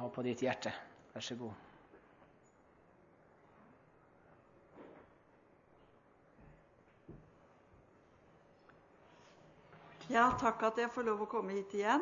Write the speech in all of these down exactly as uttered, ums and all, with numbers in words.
har på ditt hjerte. Vær så god. Ja, takk at jeg får lov å komme hit igjen.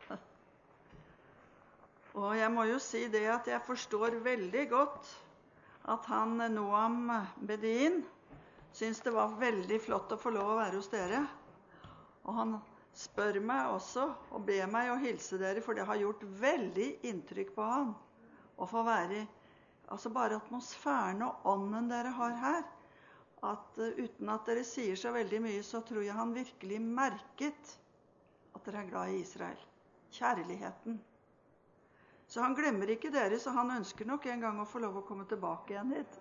Og jeg må jo si det at jeg forstår veldig godt at han Noam Bedin synes det var veldig flott å få lov å være hos dere. Og han spør meg også og ber meg å hilse dere, for det har gjort veldig inntrykk på han. Å få være, altså bare atmosfæren og ånden dere har her, at uh, uten at dere sier så veldig mye, så tror jeg han virkelig merket at dere er glad i Israel. Kjærligheten. Så han glemmer ikke dere, så han ønsker nok en gang å få lov å komme tilbake igjen hit.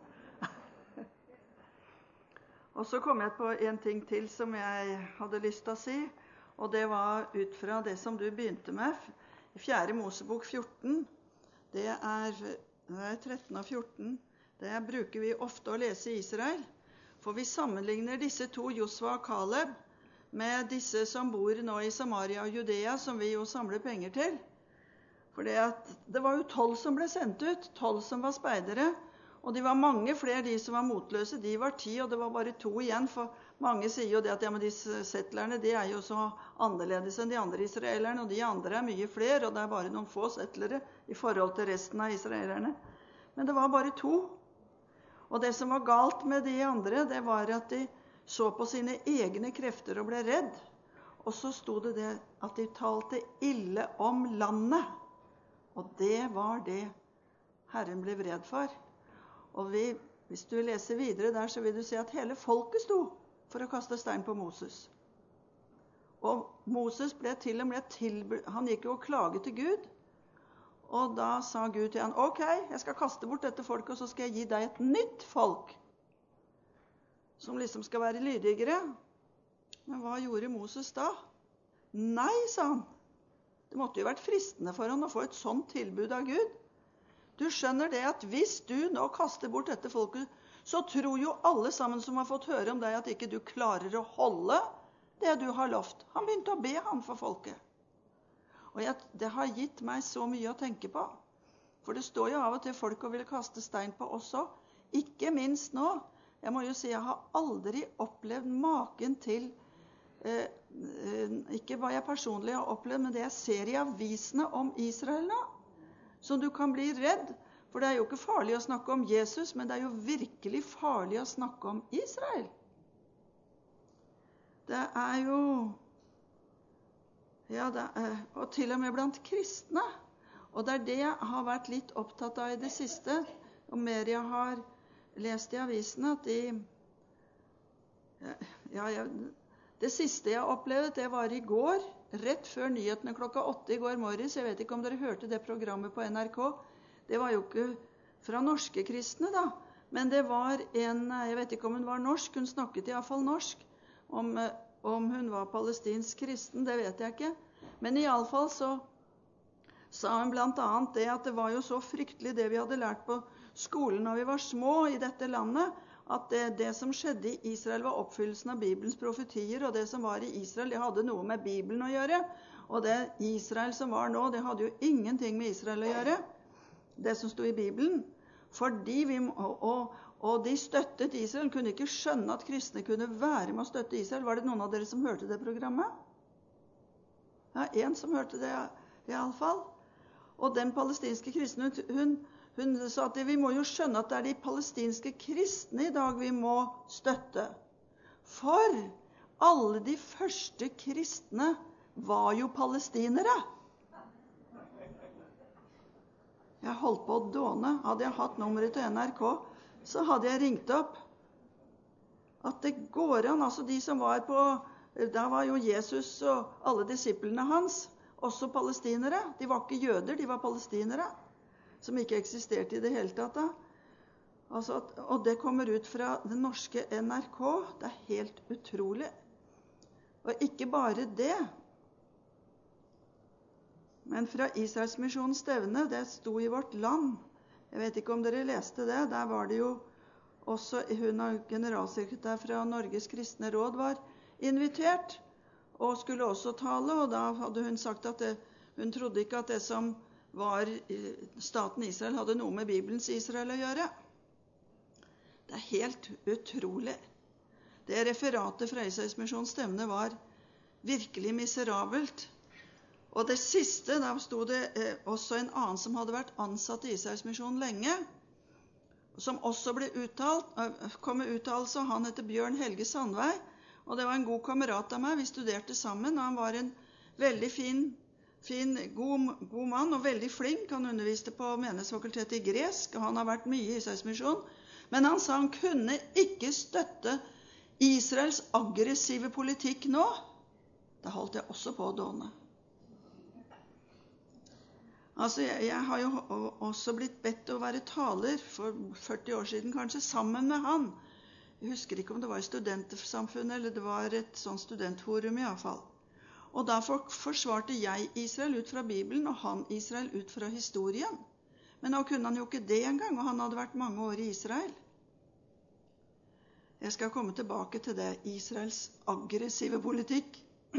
Og så kom jeg på en ting til som jeg hadde lyst til å si, og det var ut fra det som du begynte med, i fjerde Mosebok fjorten. Det er, det er tretten og fjorten. Det bruker vi ofte å lese i Israel. For vi sammenligner disse to, Josva og Kaleb, med disse som bor nå i Samaria og Judea, som vi jo samler penger til. For det, at det var jo tolv som ble sendt ut, tolv som var speidere, og de var mange flere de som var motløse. De var ti, og det var bare to igjen, for mange sier jo det at ja, men disse settlerne, de er jo så annerledes enn de andre israelerne, og de andre er mye flere, og det er bare noen få settlere i forhold til resten av israelerne. Men det var bare to. Og det som var galt med de andre, det var at de så på sine egne krefter og ble redd. Og så stod det det at de talte ille om landet. Og det var det Herren ble vred for. Og vi, hvis du leser videre der, så vil du se at hele folket sto for å kaste stein på Moses. Og Moses ble til og med tilbudt, han gikk jo og klaget til Gud. Og da sa Gud til han, ok, jeg skal kaste bort dette folket, og så skal jeg gi deg et nytt folk, som liksom skal være lydigere. Men hva gjorde Moses da? Nei, sa han. Det måtte jo vært fristende for han å få et sånt tilbud av Gud. Du skjønner det at hvis du nå kaster bort dette folket, så tror jo alle sammen som har fått høre om deg at ikke du klarer å holde det du har lovt. Han begynte å be han for folket. Og jeg, det har gitt meg så mye å tenke på. For det står jo av og til folk og vil kaste stein på oss også. Ikke minst nå. Jeg må jo si, jeg har aldri opplevd maken til, eh, eh, ikke hva jeg personlig har opplevd, men det jeg ser i avisene om Israel nå. Så du kan bli redd. For det er jo ikke farlig å snakke om Jesus, men det er jo virkelig farlig å snakke om Israel. Det er jo... Ja, det er, og til og med blant kristne. Og det er det jeg har vært litt opptatt av i det siste. Og mer jeg har lest i avisene, at de... Ja, ja, det siste jeg opplevde, det var i går, rett før nyhetene klokka åtte i går morges. Jeg vet ikke om dere hørte det programmet på N R K. Det var jo ikke fra norske kristne, da. Men det var en, jeg vet ikke om hun var norsk, hun snakket i hvert fall norsk, om... Om hun var palestinsk kristen, det vet jeg ikke. Men i alle fall så sa hun blant annet det at det var jo så fryktelig det vi hadde lært på skolen når vi var små i dette landet, at det, det som skjedde i Israel var oppfyllelsen av Bibelens profetier, og det som var i Israel, det hadde noe med Bibelen å gjøre. Og det Israel som var nå, det hadde jo ingenting med Israel å gjøre, det som stod i Bibelen. Fordi vi må... Og, Og de støttet Israel, kunne ikke skjønne at kristne kunne være med å støtte Israel. Var det noen av dere som hørte det programmet? Ja, en som hørte det i alle fall. Og den palestinske kristne, hun, hun sa at vi må jo skjønne at det er de palestinske kristne i dag vi må støtte. For alle de første kristne var jo palestinere. Jeg holdt på å dåne. Hadde jeg hatt nummeret til N R K, så hadde jeg ringt opp at det går an, altså de som var på, da var jo Jesus og alle disiplene hans, også palestinere. De var ikke jøder, de var palestinere, som ikke eksisterte i det hele tatt da. Altså, og det kommer ut fra det norske N R K, det er helt utrolig. Og ikke bare det, men fra Israelsmisjonens stevne, det sto i Vårt Land. Jeg vet ikke om dere leste det. Der var det jo også, hun og generalsekretær fra Norges kristne råd var invitert, og skulle også tale, og da hadde hun sagt at det, hun trodde ikke at det som var, staten Israel hadde noe med Bibelens Israel å gjøre. Det er helt utrolig. Det referatet fra Israelsmisjonens stevne var virkelig miserabelt. Og det siste, da sto det eh, også en annen som hadde vært ansatt i Israelsmisjonen lenge, som også ble uttalt, kom med uttalelse, og han heter Bjørn Helge Sandvei, og det var en god kamerat av meg. Vi studerte sammen, og han var en veldig fin, fin god, god mann, og veldig flink. Han underviste på Menighetsfakultetet i gresk, og han har vært mye i Israelsmisjonen. Men han sa han kunne ikke støtte Israels aggressive politikk nå. Da holdt jeg også på å dåne. Altså, jeg, jeg har jo også blitt bedt å være taler for førti år siden, kanskje, sammen med han. Jeg husker ikke om det var i studentsamfunnet, eller det var et sånn studentforum i alle fall. Og da forsvarte jeg Israel ut fra Bibelen, og han Israel ut fra historien. Men nå kunne han jo ikke det engang, og han hadde vært mange år i Israel. Jeg skal komme tilbake til det, Israels aggressive politikk.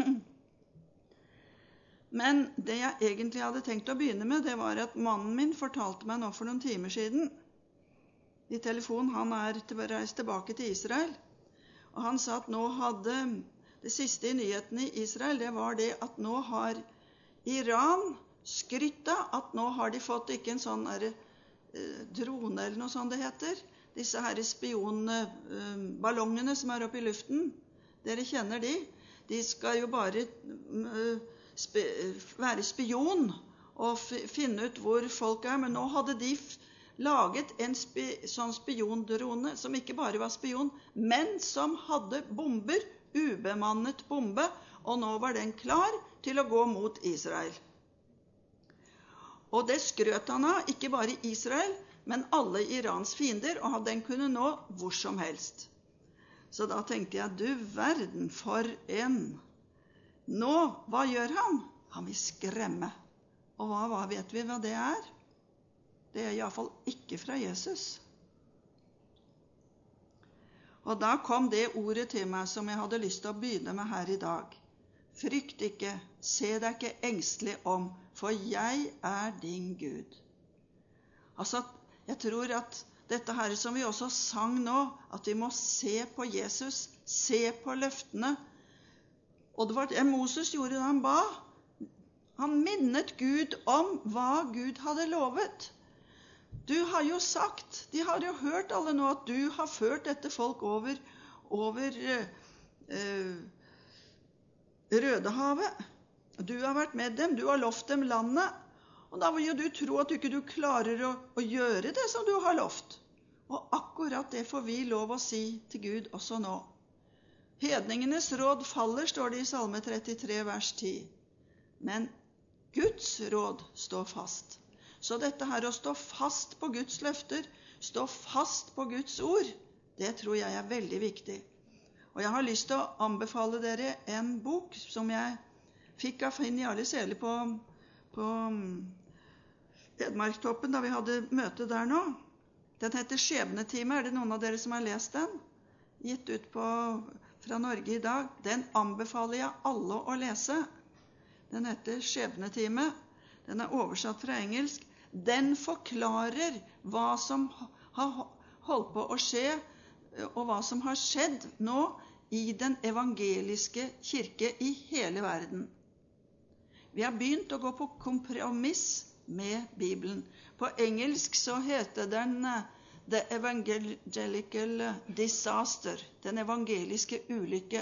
Men det jeg egentlig hadde tenkt å begynne med, det var at mannen min fortalte meg nå for noen timer siden, i telefon, han er reist tilbake til Israel, og han sa at nå hadde, det siste i nyhetene i Israel, det var det at nå har Iran skryttet at nå har de fått ikke en sånn der, eh, drone eller noe sånt det heter, disse her spionballongene som er oppe i luften, dere kjenner de, de skal jo bare eh, Sp- være spion og f- finne ut hvor folk er, men nå hadde de f- laget en spi- sånn spiondrone som ikke bare var spion, men som hadde bomber, ubemannet bombe, og nå var den klar til å gå mot Israel. Og det skrøt han av, ikke bare Israel, men alle Irans fiender, og den kunne nå hvor som helst. Så da tenkte jeg, du verden for en. Nå, hva gjør han? Han vil skremme. Og hva, hva vet vi hva det er? Det er i hvert fall ikke fra Jesus. Og da kom det ordet til meg som jeg hadde lyst til å begynne med her i dag. Frykt ikke, se deg ikke engstelig om, for jeg er din Gud. Altså, jeg tror at dette her som vi også sang nå, at vi må se på Jesus, se på løftene. Og det var det Moses gjorde da han ba. Han minnet Gud om hva Gud hadde lovet. Du har jo sagt, de har jo hørt alle nå, at du har ført dette folk over, over eh, Rødehavet. Du har vært med dem, du har lovt dem landet. Og da vil jo du tro at du ikke du klarer å, å gjøre det som du har lovt. Og akkurat det får vi lov å si til Gud også nå. Hedningenes råd faller, står det i Salme trettitre, vers ti. Men Guds råd står fast. Så dette her å stå fast på Guds løfter, stå fast på Guds ord, det tror jeg er veldig viktig. Og jeg har lyst til å anbefale dere en bok som jeg fikk av Finn Jarle Sele på, på Hedmarktoppen da vi hadde møte der nå. Den heter Skjebnetime. Er det noen av dere som har lest den? Gitt ut på fra Norge i dag. Den anbefaler jeg alle å lese. Den heter Skjebnetime. Den er oversatt fra engelsk. Den forklarer hva som har holdt på å skje, og hva som har skjedd nå i den evangeliske kirke i hele verden. Vi har begynt å gå på kompromiss med Bibelen. På engelsk så heter den The Evangelical Disaster, den evangeliske ulykke.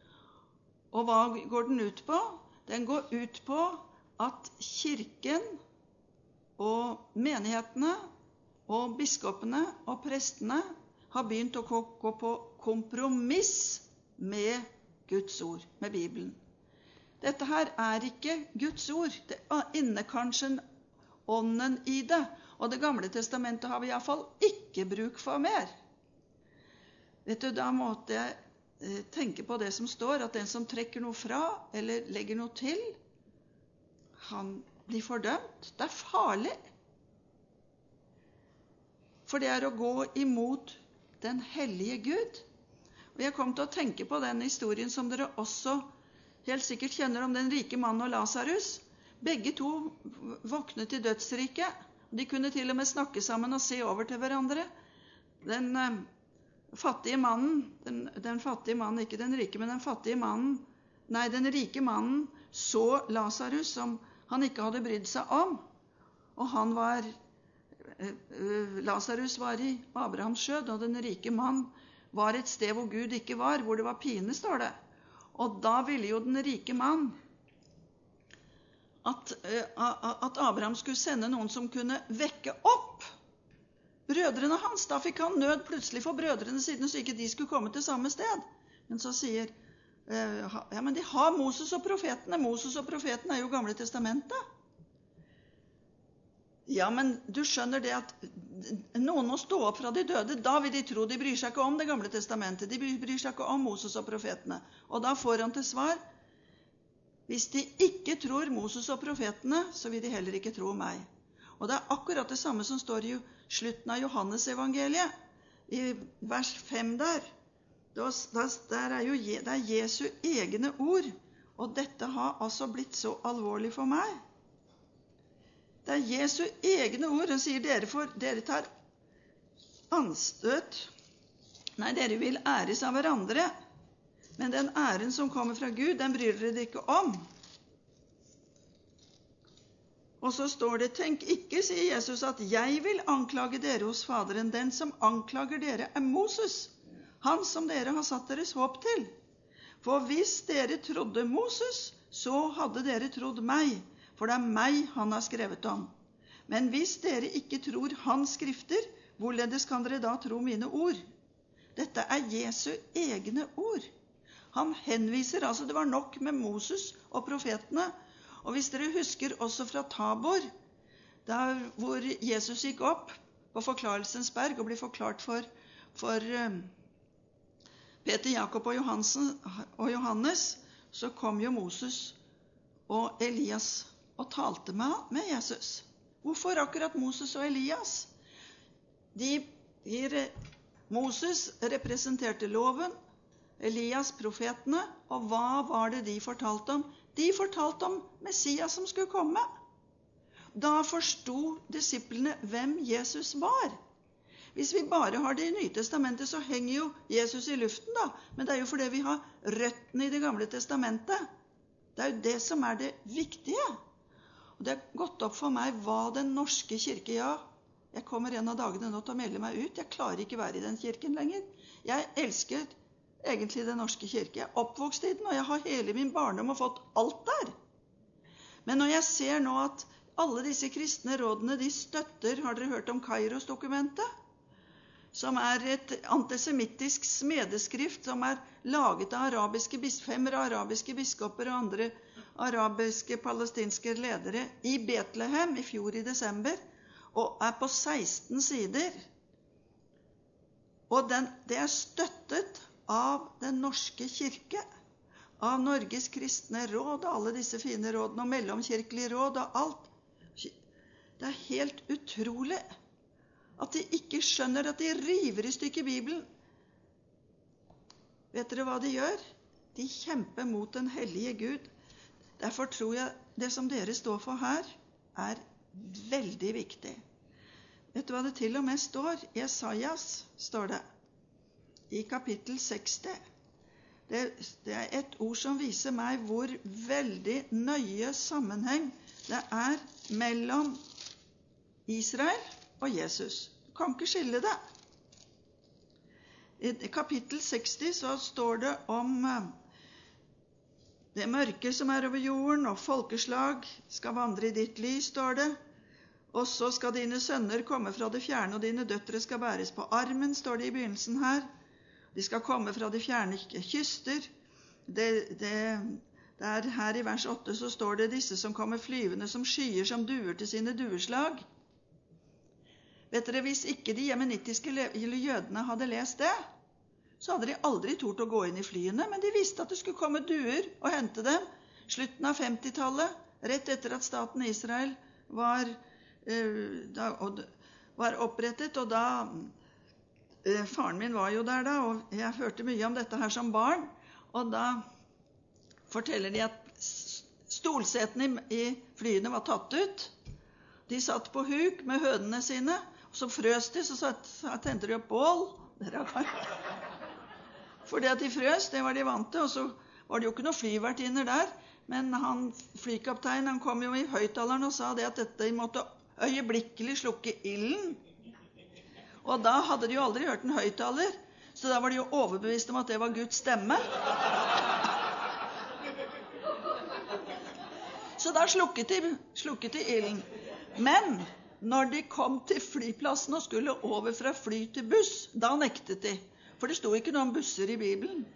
Og hva går den ut på? Den går ut på at kirken og menighetene og biskopene og prestene har begynt å gå på kompromiss med Guds ord, med Bibelen. Dette her er ikke Guds ord. Det inne kanskje ånden i det. Og Det gamle testamentet har vi i hvert fall ikke bruk for mer. Vet du, da måtte jeg tenke på det som står, at den som trekker noe fra, eller legger noe til, han blir fordømt. Det er farlig. For det er å gå imot den hellige Gud. Og jeg kom til å tenke på den historien som dere også helt sikkert kjenner om den rike mannen og Lazarus. begge to våknet i dødsriket. De kunne til og med snakke sammen og se over til hverandre. Den eh, fattige mannen, den, den fattige mannen, ikke den rike, men den fattige mannen, nei, den rike mannen så Lazarus som han ikke hadde brydd seg om. Og han var, eh, Lazarus var i Abrahams skjød, og den rike mann var et sted hvor Gud ikke var, hvor det var pine, står det. Og da ville jo den rike mann at, at Abraham skulle sende noen som kunne vekke opp brødrene hans. Da fikk han nød plutselig for brødrene sine, så ikke de skulle komme til samme sted. Men så sier, ja, men de har Moses og profetene. Moses og profetene er jo Gamle testamentet. Ja, men du skjønner det at noen må stå opp fra de døde, da vil de tro. De bryr seg ikke om det Gamle testamentet, de bryr seg ikke om Moses og profetene. Og da får han til svar, hvis de ikke tror Moses og profetene, så vil de heller ikke tro meg. Og det er akkurat det samme som står i slutten av Johannes evangeliet, i vers fem der. Der er jo det er Jesu egne ord, og dette har altså blitt så alvorlig for meg. Det er Jesu egne ord. Han sier, dere, for, dere tar anstøt. Nei, dere vil æres av hverandre. Men den æren som kommer fra Gud, den bryr dere ikke om. Og så står det, tenk ikke, sier Jesus, at jeg vil anklage dere hos Faderen. Den som anklager dere er Moses, han som dere har satt deres håp til. For hvis dere trodde Moses, så hadde dere trodd meg. For det er meg han har skrevet om. Men hvis dere ikke tror hans skrifter, hvorledes kan dere da tro mine ord? Dette er Jesu egne ord. Han henviser, altså det var nok med Moses og profetene. Og hvis dere husker også fra Tabor, der hvor Jesus gikk opp på Forklarelsens berg og ble forklart for, for Peter, Jakob og, Johansen, og Johannes, så kom jo Moses og Elias og talte med, med Jesus. Hvorfor akkurat Moses og Elias? De, de, Moses representerte loven, Elias profetene, og hva var det de fortalte om? De fortalte om Messias som skulle komme. Da forsto disiplene hvem Jesus var. Hvis vi bare har det i Nye testamentet, så henger jo Jesus i luften da, men det er jo fordi vi har røttene i det Gamle testamentet. Det er jo det som er det viktige. Og det har gått opp for meg hva den norske kirke, ja, jeg kommer en av dagene nå til å melde meg ut, jeg klarer ikke være i den kirken lenger. Jeg elsker egentlig den norske kirke. Jeg er oppvokst i den, og jeg har hele min barndom og fått alt der. Men når jeg ser nå at alle disse kristne rådene, de støtter, har dere hørt om Kairos-dokumentet? Som er et antisemittisk smedeskrift som er laget av arabiske bisfemmer, arabiske biskoper og andre arabiske palestinske ledere i Betlehem i fjor i desember, og er på seksten sider. Og den, det er støttet av den norske kirke, av Norges kristne råd, alle disse fine rådene, og mellomkirkelige råd og alt. Det er helt utrolig at de ikke skjønner at de river i stykker Bibelen. Vet dere hva de gjør? De kjemper mot den hellige Gud. Derfor tror jeg det som dere står for her, er veldig viktig. Vet du hva det til og med står? Jesajas står det, i kapittel seksti. Det, det er et ord som viser meg hvor veldig nøye sammenheng det er mellom Israel og Jesus. Du kan ikke skille det. I kapittel seksti så står det om det mørke som er over jorden, og folkeslag skal vandre i ditt lys, står det. Og så skal dine sønner komme fra det fjerne, og dine døtre skal bæres på armen, står det i begynnelsen her. De skal komme fra de fjerne kyster. Det, det, det er her i vers åtte så står det disse som kommer flyvende som skyer som duer til sine dueslag. Vet dere, hvis ikke de jemenittiske jødene hadde lest det, så hadde de aldri tort å gå inn i flyene, men de visste at det skulle komme duer og hente dem. Slutten av femtitallet, rett etter at staten Israel var, uh, da, og, var opprettet, og da, uh, faren min var jo der da, og jeg hørte mye om dette her som barn, og da forteller de at Stolsetene i, i flyene var tatt ut. De satt på huk med hønene sine, og så frøs de, så satt, så tente de opp bål. Fordi at de frøs, det var de vant til, og så var det jo ikke noen flyvertinner der, men han, flykapteinen, han kom jo i høyttaleren og sa det at dette måtte øyeblikkelig slukke ilden. Og da hadde de jo aldri hørt en høyttaler, så da var de jo overbevist om at det var Guds stemme. Så da slukket de, slukket de ilden. Men når de kom til flyplassen og skulle over fra fly til buss, da nektet de. For det sto ikke noe om busser i Bibelen.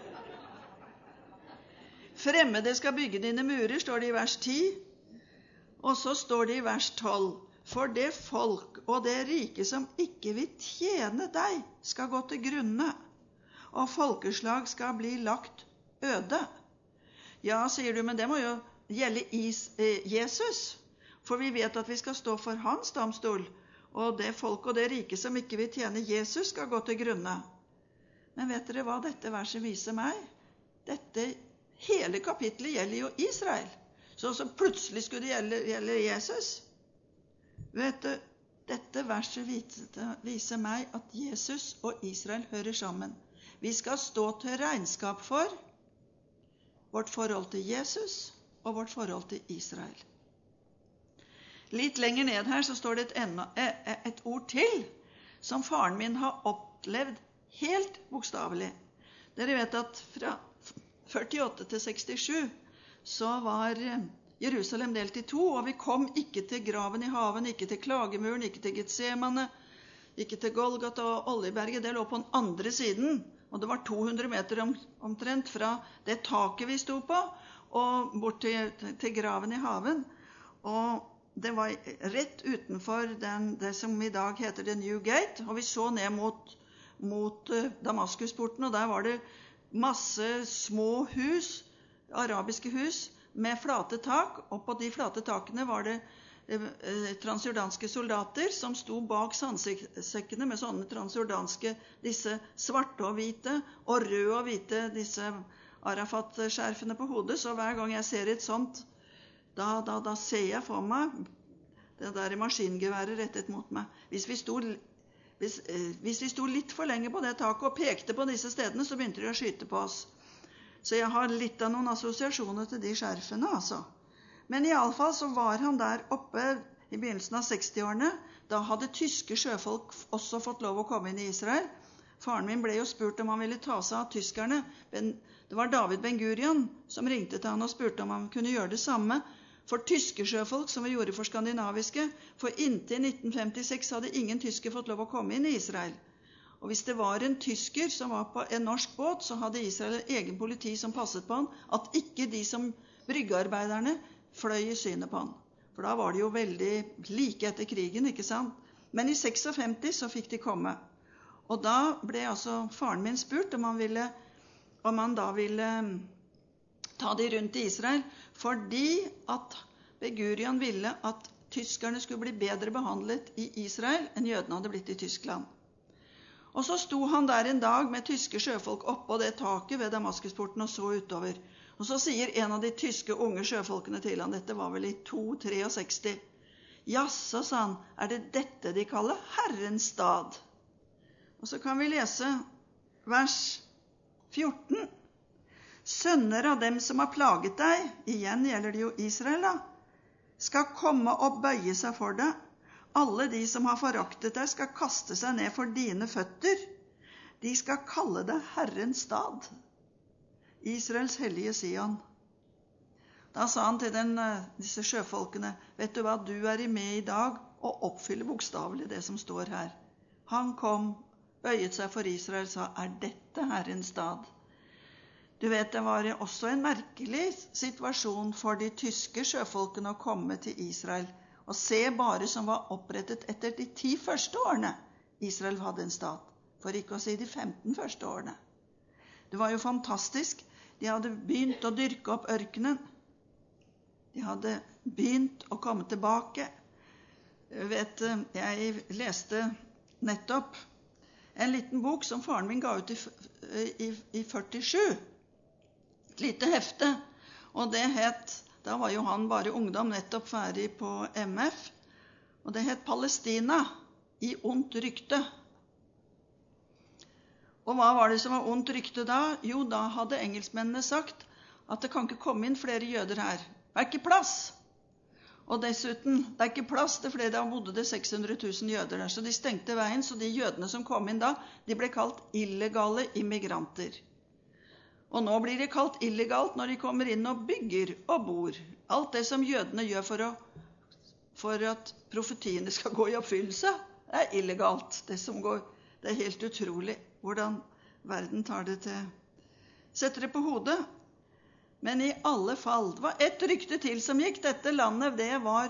Fremmede skal bygge dine murer, står det i vers ti. Og så står det i vers tolv. For det folk og det rike som ikke vil tjene deg, skal gå til grunne, og folkeslag skal bli lagt øde. Ja, sier du, men det må jo gjelde is, eh, Jesus. For vi vet at vi skal stå for hans domstol, og det folk og det rike som ikke vil tjene Jesus, skal gå til grunne. Men vet dere hva dette verset viser meg? Dette hele kapitlet gjelder jo Israel. Så, så plutselig skulle det gjelde, gjelde Jesus. Vet du, dette verset viser, viser meg at Jesus og Israel hører sammen. Vi skal stå til regnskap for vårt forhold til Jesus og vårt forhold til Israel. Litt lenger ned her så står det et, enda, et ord til som faren min har opplevd helt bokstavelig. Dere vet at fra førtiåtte til sekstisju så var Jerusalem delt i to, og vi kom ikke til graven i haven, ikke til klagemuren, ikke til Getsemane, ikke til Golgata og Oljeberget. Det lå på den andre siden, og det var to hundre meter om, omtrent fra det taket vi sto på, og bort til, til graven i haven. Og det var rett utenfor den, det som i dag heter The New Gate, og vi så ned mot, mot Damaskusporten, og der var det masse små hus, arabiske hus, med flate tak, og på de flate takene var det eh, transjordanske soldater som sto bak sandsekkene med sånne transjordanske, disse svarte og hvite, og røde og hvite, disse Arafat-skjerfene på hodet. Så hver gang jeg ser et sånt, da, da, da ser jeg for meg det der maskingeværet rettet mot meg. Hvis vi sto, hvis, eh, hvis vi sto litt for lenge på det taket og pekte på disse stedene, så begynte de å skyte på oss. Så jeg har litt av noen assosiasjoner til de skjerfene, altså. Men i alle fall så var han der oppe i begynnelsen av sekstiårene. Da hadde tyske sjøfolk også fått lov å komme inn i Israel. Faren min ble jo spurt om han ville ta seg av tyskerne. Det var David Ben Gurion som ringte til han og spurte om han kunne gjøre det samme for tyske sjøfolk som vi gjorde for skandinaviske. For inntil nitten femtiseks hadde ingen tysker fått lov å komme inn i Israel. Og hvis det var en tysker som var på en norsk båt, så hadde Israel en egen politi som passet på han, at ikke de som bryggearbeiderne fløy i synet på han. For da var det jo veldig like etter krigen, ikke sant? Men i femtiseks så fikk de komme. Og da ble altså faren min spurt om han, ville, om han da ville ta de rundt i Israel, fordi at Ben Gurion ville at tyskerne skulle bli bedre behandlet i Israel enn jødene hadde blitt i Tyskland. Og så sto han der en dag med tyske sjøfolk oppå det taket ved Damaskusporten og så utover. Og så sier en av de tyske unge sjøfolkene til han, dette var vel i to sekstitre, «Jaså», sa han, «er det dette de kaller Herrens stad?» Og så kan vi lese vers fjorten. «Sønner av dem som har plaget deg», igjen gjelder det jo Israel da, «skal komme og bøye seg for deg. Alle de som har foraktet deg skal kaste seg ned for dine føtter. De skal kalle deg Herrens stad, Israels hellige Sion. Da sa han til den, disse sjøfolkene, vet du hva, du er med i dag og oppfyller bokstavelig det som står her. Han kom, bøyet seg for Israel, sa, er dette Herrens stad? Du vet, det var også en merkelig situasjon for de tyske sjøfolkene å komme til Israel, og se bare som var opprettet etter de ti første årene Israel hadde en stat, for ikke å si de femten første årene. Det var jo fantastisk. De hadde begynt å dyrke opp ørkenen. De hadde begynt å komme tilbake. Jeg vet, jeg leste nettopp en liten bok som faren min ga ut i, i, i førtisju. Et lite hefte, og det het Da var jo han bare ungdom, nettopp ferdig på M F. Og det het Palestina, i ondt rykte. Og hva var det som var ondt rykte da? Jo, da hadde engelskmennene sagt at det kan ikke komme inn flere jøder her. Det er ikke plass. Og dessuten, det er ikke plass til flere, da bodde det seks hundre tusen jøder der. Så de stengte veien, så de jødene som kom inn da, de ble kalt illegale immigranter. Og nå blir det kalt illegalt når de kommer inn og bygger og bor. Alt det som jødene gjør for, å, for at profetiene skal gå i oppfyllelse, det er illegalt. Det, som går, det er helt utrolig hvordan verden tar det til. Setter det på hodet. Men i alle fall, det var ett rykte til som gikk. Dette landet, det var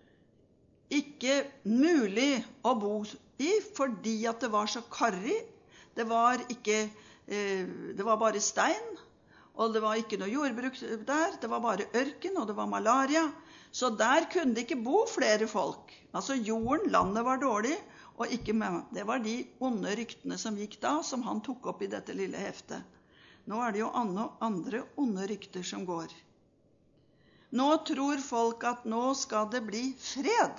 ikke mulig å bo i, fordi at det var så karrig. Det var ikke, eh, det var bare stein, og det var ikke noe jordbruk der. Det var bare ørken, og det var malaria. Så der kunne det ikke bo flere folk. Altså jorden, landet var dårlig, og ikke med. Det var de onde ryktene som gikk da, som han tok opp i dette lille heftet. Nå er det jo andre onde rykter som går. Nå tror folk at nå skal det bli fred.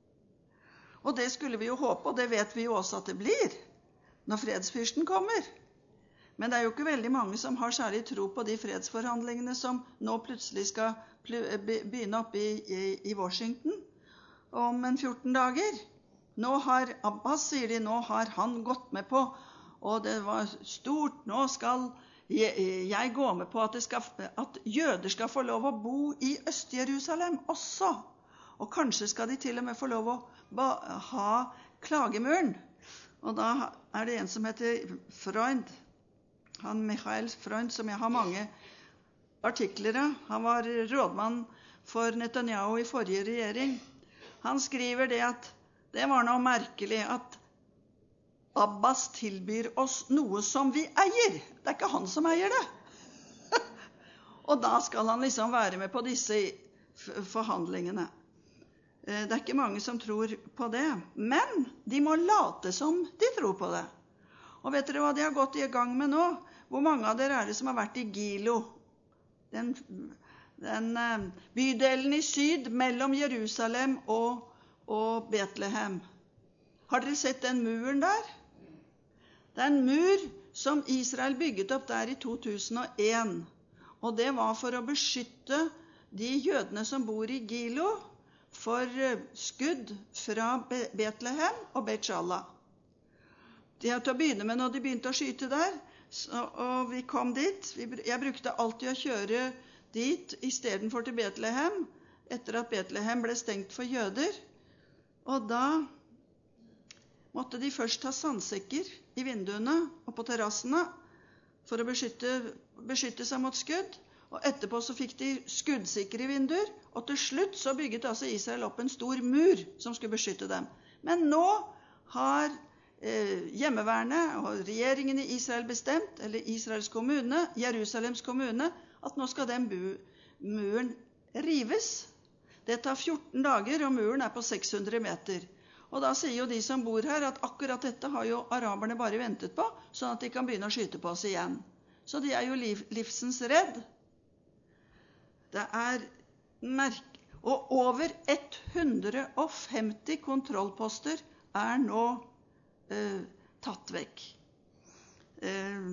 Og det skulle vi jo håpe, og det vet vi jo også at det blir, når fredsfyrsten kommer. Men det er jo ikke veldig mange som har særlig tro på de fredsforhandlingene som nå plutselig skal begynne opp i, i, i Washington om en fjorten dager. Nå har Abbas, sier de, nå har han gått med på, og det var stort, nå skal jeg går med på at, det skal, at jøder skal få lov å bo i Øst-Jerusalem også. Og kanskje skal de til og med få lov å ba, ha klagemuren. Og da er det en som heter Freund, han Michael Freund, som jeg har mange artikler av. Han var rådmann for Netanyahu i forrige regjering. Han skriver det at det var noe merkelig at Abbas tilbyr oss noe som vi eier. Det er ikke han som eier det. Og da skal han liksom være med på disse forhandlingene. Det er ikke mange som tror på det. Men de må late som de tror på det. Og vet dere hva de har gått i gang med nå? Hvor mange av dere er det som har vært i Gilo? Den, den bydelen i syd mellom Jerusalem og, og Betlehem. Har dere sett den muren der? Det er en mur som Israel bygget opp der i to tusen og en. Og det var for å beskytte de jødene som bor i Gilo for skudd fra Betlehem og Bet-Shala. De hadde til å begynne med når de begynte å skyte der, så, og vi kom dit. Jeg brukte alltid å kjøre dit i stedet for til Betlehem, etter at Betlehem ble stengt for jøder. Og da måtte de først ha sandsekker i vinduene og på terrassene for å beskytte, beskytte seg mot skudd. Og etterpå så fikk de skuddsikre vinduer, og til slutt så bygget altså Israel opp en stor mur som skulle beskytte dem. Men nå har eh, hjemmevernet og regjeringen i Israel bestemt, eller Israels kommune, Jerusalems kommune, at nå skal den bu, muren rives. Det tar fjorten dager, og muren er på seks hundre meter. Og da sier jo de som bor her at akkurat dette har jo araberne bare ventet på, sånn at de kan begynne å skyte på oss igjen. Så de er jo liv, livsens redd. Det er merk... Og over hundre og femti kontrollposter er nå eh, tatt vekk. Eh,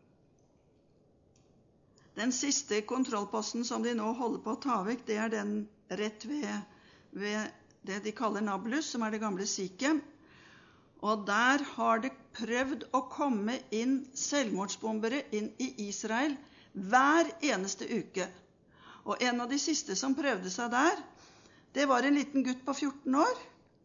den siste kontrollposten som de nå holder på å ta vekk, det er den rett ved, ved det de kaller Nablus, som er det gamle Sikhem. Og der har det prøvd å komme inn selvmordsbombere inn i Israel hver eneste uke. Og en av de siste som prøvde seg der, det var en liten gutt på fjorten år.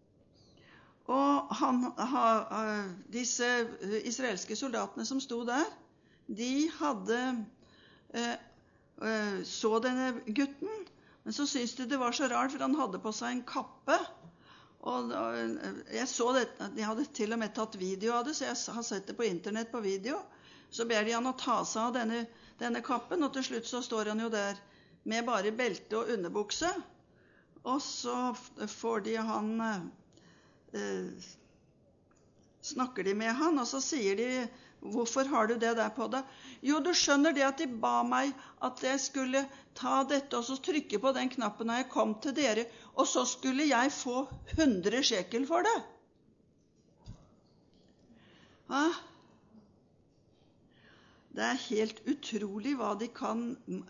Og han, ha, disse israelske soldatene som sto der, de hadde eh, så denne gutten. Men så syntes de det var så rart, for han hadde på seg en kappe. Og jeg så det, de hadde til og med tatt video av det, så jeg har sett det på internett på video. Så ber de han å ta seg av denne, denne kappen, og til slutt så står han jo der med bare belte og underbukse. Og så får de han, eh, snakker de med han, og så sier de, Hvorfor har du det der på deg? Jo, du skjønner det at de ba meg at jeg skulle ta dette og så trykke på den knappen når jeg kom til dere, og så skulle jeg få hundre shekel for det. Ja. Det er helt utrolig hva de kan,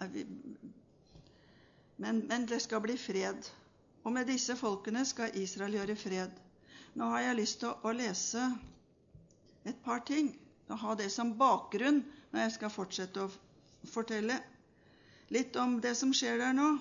men, men det skal bli fred. Og med disse folkene skal Israel gjøre fred. Nå har jeg lyst til å lese et par ting, og ha det som bakgrunn når jeg skal fortsette å fortelle litt om det som skjer der nå.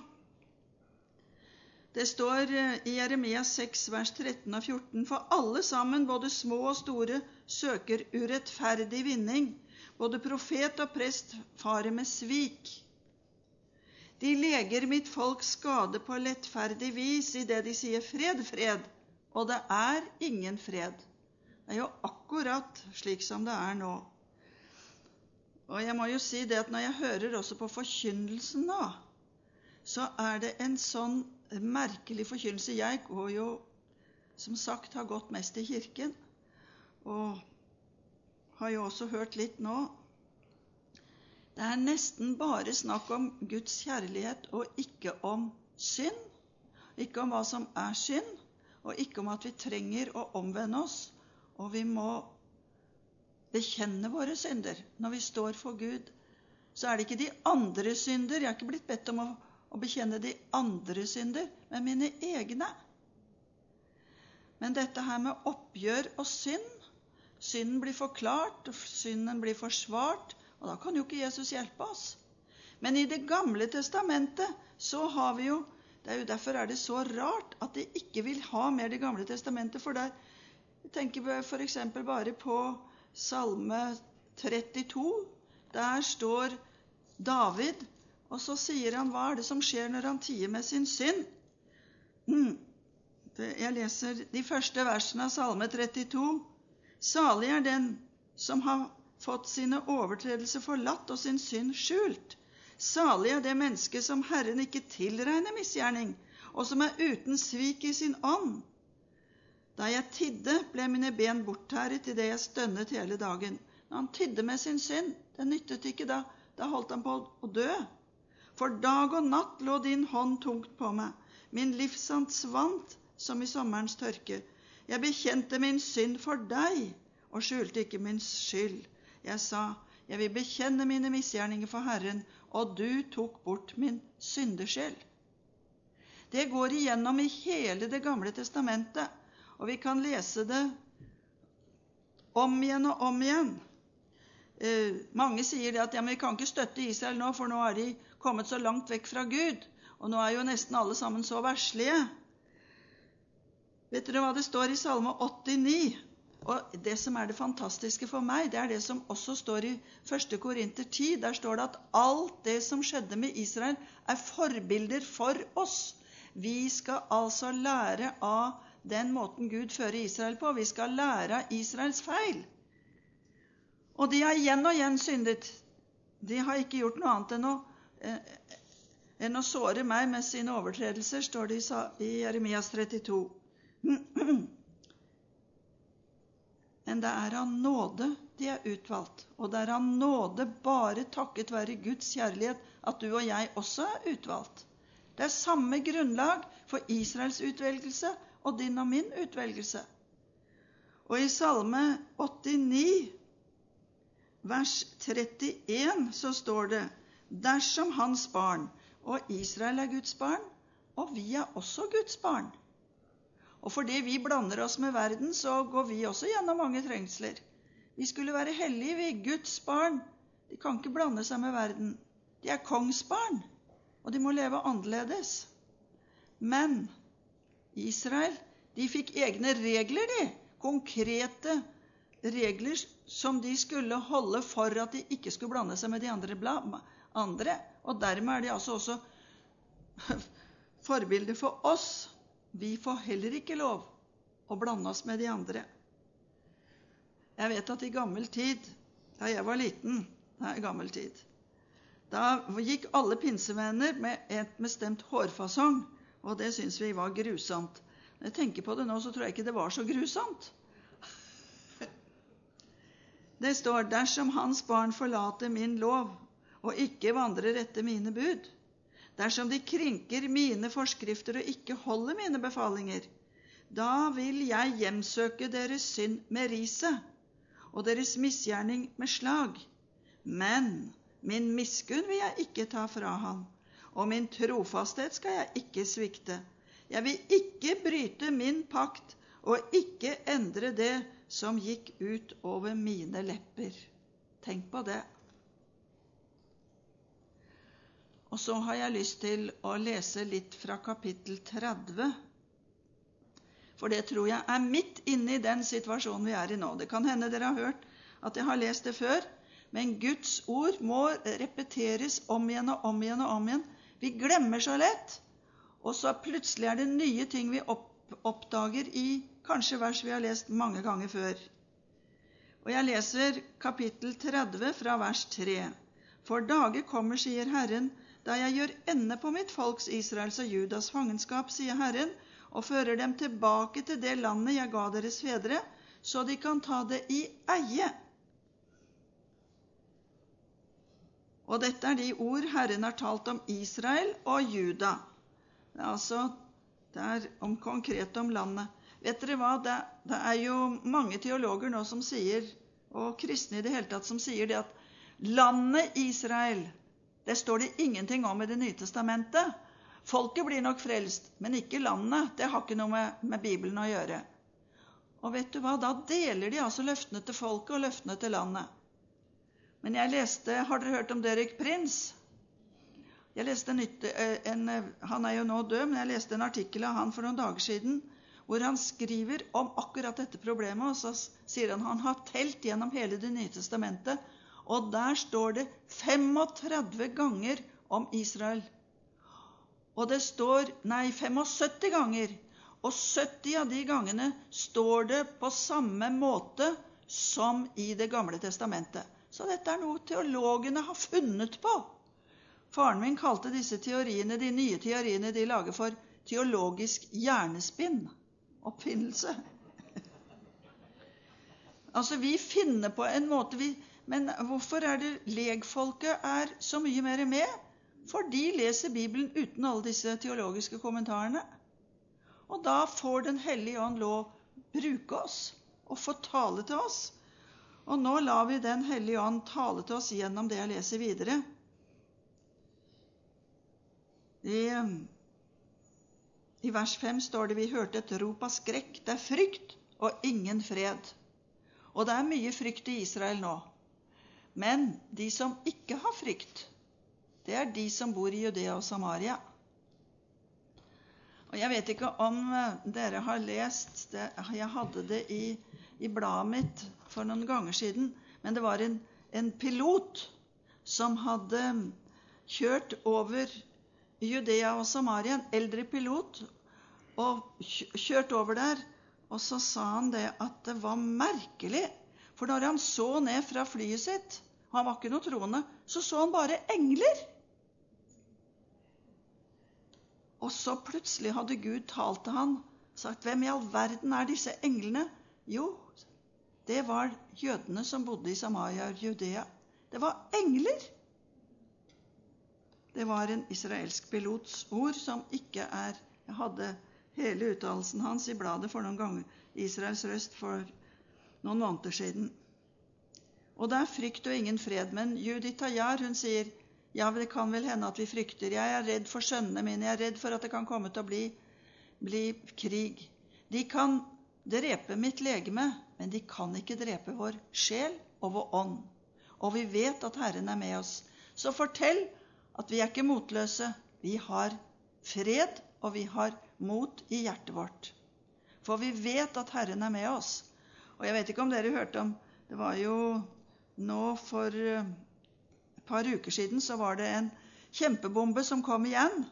Det står i Jeremia seks, vers tretten og fjorten, for alle sammen, både små og store, søker urettferdig vinning. Både profet og prest farer med svik. De leger mitt folks skade på lettferdig vis i det de sier fred, fred, og det er ingen fred. Det er jo akkurat slik som det er nå. Og jeg må jo si det at når jeg hører også på forkynnelsen nå, så er det en sånn merkelig forkynnelse. Jeg går jo, som sagt, har gått mest i kirken, og har jo også hørt litt nå. Det er nesten bare snakk om Guds kjærlighet, og ikke om synd, ikke om hva som er synd, og ikke om at vi trenger å omvende oss, og vi må bekjenne våre synder. Når vi står for Gud, så er det ikke de andre synder. Jeg har ikke blitt bedt om å, å bekjenne de andre synder, men mine egne. Men dette her med oppgjør og synd, synden blir forklart, og synden blir forsvart, og da kan jo ikke Jesus hjelpe oss. Men i det gamle testamentet så har vi jo, det er jo derfor er det så rart at de ikke vil ha mer det gamle testamentet, for der, jeg tenker for eksempel bare på Salme trettito, der står David, og så sier han, hva er det som skjer når han tier med sin synd? Hmm. Jeg leser de første versene av Salme trettito. Salig er den som har fått sine overtredelser forlatt og sin synd skjult. Salig er det menneske som Herren ikke tilregner misgjerning, og som er uten svik i sin ånd. Da jeg tidde, ble mine ben borttæret i det jeg stønnet hele dagen. Når han tidde med sin synd, det nyttet ikke da, da holdt han på å dø. For dag og natt lå din hånd tungt på meg. Min livsand svant som i sommerens tørke. Jeg bekjente min synd for deg, og skjulte ikke min skyld. Jeg sa, jeg vil bekjenne mine misgjerninger for Herren, og du tok bort min syndeskyld. Det går igjennom i hele det gamle testamentet, og vi kan lese det om igjen og om igjen. Eh, mange sier det at ja, men vi kan ikke støtte Israel nå, for nå er de kommet så langt vekk fra Gud, og nå er jo nesten alle sammen så verslige. Vet dere hva det står i Salme åttini? Og det som er det fantastiske for meg, det er det som også står i første Korinter ti. Der står det at alt det som skjedde med Israel er forbilder for oss. Vi skal altså lære av den måten Gud fører Israel på. Vi skal lære av Israels feil. Og de har igjen og igjen syndet. De har ikke gjort noe annet enn å, eh, enn å såre meg med sine overtredelser, står det i Jeremias trettito. Men det er av nåde de er utvalgt, og det er av nåde bare takket være Guds kjærlighet at du og jeg også er utvalgt. Det er samme grunnlag for Israels utvelgelse og din og min utvelgelse. Og i Salme åttini, vers trettien, så står det, dersom hans barn, og Israel er Guds barn, og vi er også Guds barn. Og fordi vi blander oss med verden, så går vi også gjennom mange trengsler. Vi skulle være hellige, vi, Guds barn. De kan ikke blande seg med verden. De er kongsbarn, og de må leve annerledes. Men Israel, de fikk egne regler, de. Konkrete regler som de skulle holde for at de ikke skulle blande seg med de andre. andre. Og dermed er de altså også forbilder for oss. Vi får heller ikke lov å blande oss med de andre. Jeg vet at i gammel tid, da jeg var liten, det er gammel tid, da gikk alle pinsevenner med et bestemt hårfasong, og det synes vi var grusomt. Når jeg tenker på det nå, så tror jeg ikke det var så grusomt. Det står, dersom hans barn forlater min lov, og ikke vandrer etter mine bud, dersom de krinker mine forskrifter og ikke holder mine befalinger, da vil jeg hjemsøke deres synd med riset, og deres misgjerning med slag. Men min miskunn vil jeg ikke ta fra han, og min trofasthet skal jeg ikke svikte. Jeg vil ikke bryte min pakt, og ikke endre det som gikk ut over mine lepper. Tenk på det. Og så har jeg lyst til å lese litt fra kapittel tretti, for det tror jeg er midt inne i den situasjonen vi er i nå. Det kan hende dere har hørt at jeg har lest det før, men Guds ord må repeteres om igjen og om igjen og om igjen. Vi glemmer så lett, og så plutselig er det nye ting vi opp, oppdager i kanskje vers vi har lest mange ganger før. Og jeg leser kapittel tretti fra vers tre. For dager kommer, sier Herren, da jeg gjør ende på mitt folks Israels og Judas fangenskap, sier Herren, og fører dem tilbake til det landet jeg ga deres fedre, så de kan ta det i eie. Og dette er de ord Herren har talt om Israel og Juda. Det er altså det er om, konkret om landet. Vet dere hva? Det, det er jo mange teologer nå som sier, og kristne i det hele tatt, som sier det at landet Israel, det står det ingenting om i Det nye testamentet. Folket blir nok frelst, men ikke landet. Det har ikke noe med, med Bibelen å gjøre. Og vet du hva? Da deler de altså løftene til folket og løftene til landet. Men jeg leste, har dere hørt om Derek Prince? Jeg leste en, en, han er jo nå død, men jeg leste en artikkel av han for noen dager siden, hvor han skriver om akkurat dette problemet, og så sier han han har telt gjennom hele Det nye testamentet, og der står det tretifem ganger om Israel. Og det står, nei, syttifem ganger, og sytti av de gangene står det på samme måte som i Det gamle testamentet. Så dette er noe teologene har funnet på. Faren min kalte disse teoriene, de nye teoriene de lager for teologisk hjernespinn. Oppfinnelse. Altså, vi finner på en måte, vi, men hvorfor er det legfolket er så mye mer med? For de leser Bibelen uten alle disse teologiske kommentarene. Og da får Den hellige ånd lov bruke oss og få tale til oss. Og nå lar vi Den hellige ånd tale til oss gjennom det jeg leser videre. I, i vers fem står det, vi hørte et rop av skrekk. Det er frykt og ingen fred. Og det er mye frykt i Israel nå. Men de som ikke har frykt, det er de som bor i Judea og Samaria. Og jeg vet ikke om dere har lest det, jeg hadde det i, i bladet mitt for noen ganger siden, men det var en, en pilot som hadde kjørt over Judea og Samaria, en eldre pilot, og kjørt over der, og så sa han det at det var merkelig, for når han så ned fra flyet sitt, han var ikke noe troende, så så han bare engler. Og så plutselig hadde Gud talt til han, sagt, hvem i all verden er disse englene? Jo, det var jødene som bodde i Samaria og Judea. Det var engler. Det var en israelsk pilots ord som ikke er, jeg hadde hele uttalelsen hans i bladet for noen ganger, Israels røst for noen måneder siden. Og det er frykt og ingen fred, men Judith Tajar, hun sier, ja, det kan vel hende at vi frykter. Jeg er redd for sønnene mine, jeg er redd for at det kan komme til å bli, bli krig. De kan drepe mitt legeme, men de kan ikke drepe vår sjel og vår ånd. Og vi vet at Herren er med oss. Så fortell at vi er ikke motløse. Vi har fred, og vi har mot i hjertet vårt. For vi vet at Herren er med oss. Og jeg vet ikke om dere hørte om, det var jo nå for et par uker siden, så var det en kjempebombe som kom igjen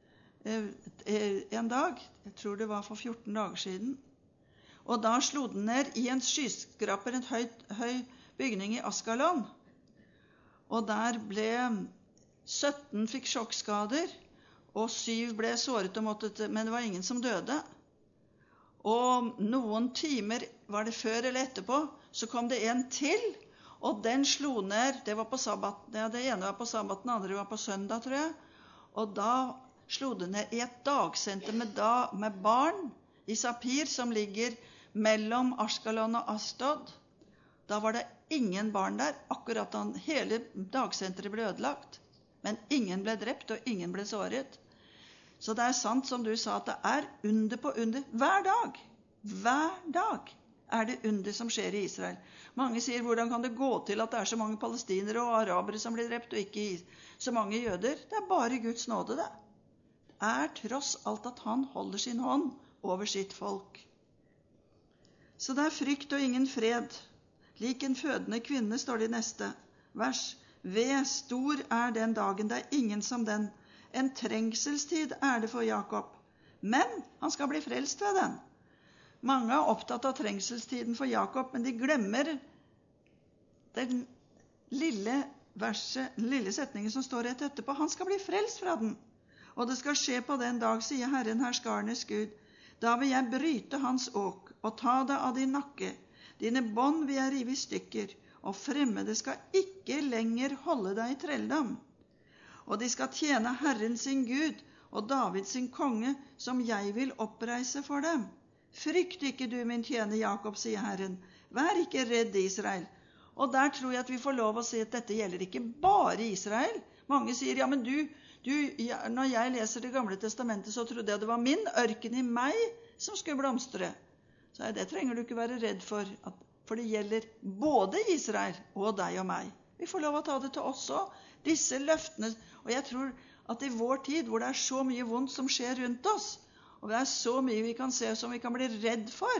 en dag. Jeg tror det var for fjorten dager siden. Og da slo den ned i en skyskraper, en høy, høy bygning i Askalon. Og der ble sytten fikk sjokkskader, og syv ble såret og måttet, men det var ingen som døde. Og noen timer var det før eller etterpå, så kom det en til, Og den slo ned, det var på sabbat, det ene var på sabbat, det andre var på søndag, tror jeg. Og da slo det ned i et dagsenter med, da, med barn i Sapir, som ligger mellom Ashkelon og Ashdod. Da var det ingen barn der, akkurat da hele dagsenteret ble ødelagt. Men ingen ble drept, og ingen ble såret. Så det er sant som du sa, at det er under på under. Hver dag, hver dag er det under som skjer i Israel. Mange sier, hvordan kan det gå til at det er så mange palestinere og arabere som blir drept, og ikke så mange jøder? Det er bare Guds nåde, det. Det er tross alt at han holder sin hånd over sitt folk. Så det er frykt og ingen fred. Lik en fødende kvinne, står det i neste vers. Ved stor er den dagen, det er ingen som den. En trengselstid er det for Jakob. Men han skal bli frelst ved den. Mange er opptatt av trengselstiden for Jakob, men de glemmer den lille verset, den lille setningen som står rett etterpå. Han skal bli frelst fra den. Og det skal skje på den dag, sier Herren herskarenes Gud. Da vil jeg bryte hans åk og ta det av din nakke. Dine bånd vil jeg rive i stykker, og fremmede skal ikke lenger holde deg i trelldom. Og de skal tjene Herren sin Gud og David sin konge, som jeg vil oppreise for dem. Frykt ikke du, min tjener Jakob, sier Herren. Vær ikke redd, Israel. Og der tror jeg at vi får lov å si at dette gjelder ikke bare Israel. Mange sier, ja, men du, du ja, når jeg leser Det gamle testamentet, så trodde jeg det var min ørken i meg som skulle blomstre. Så det trenger du ikke være redd for, at, for det gjelder både Israel og deg og meg. Vi får lov å ta det til oss også, disse løftene. Og jeg tror at i vår tid, hvor det er så mye vondt som skjer rundt oss, og det er så mye vi kan se som vi kan bli redd for,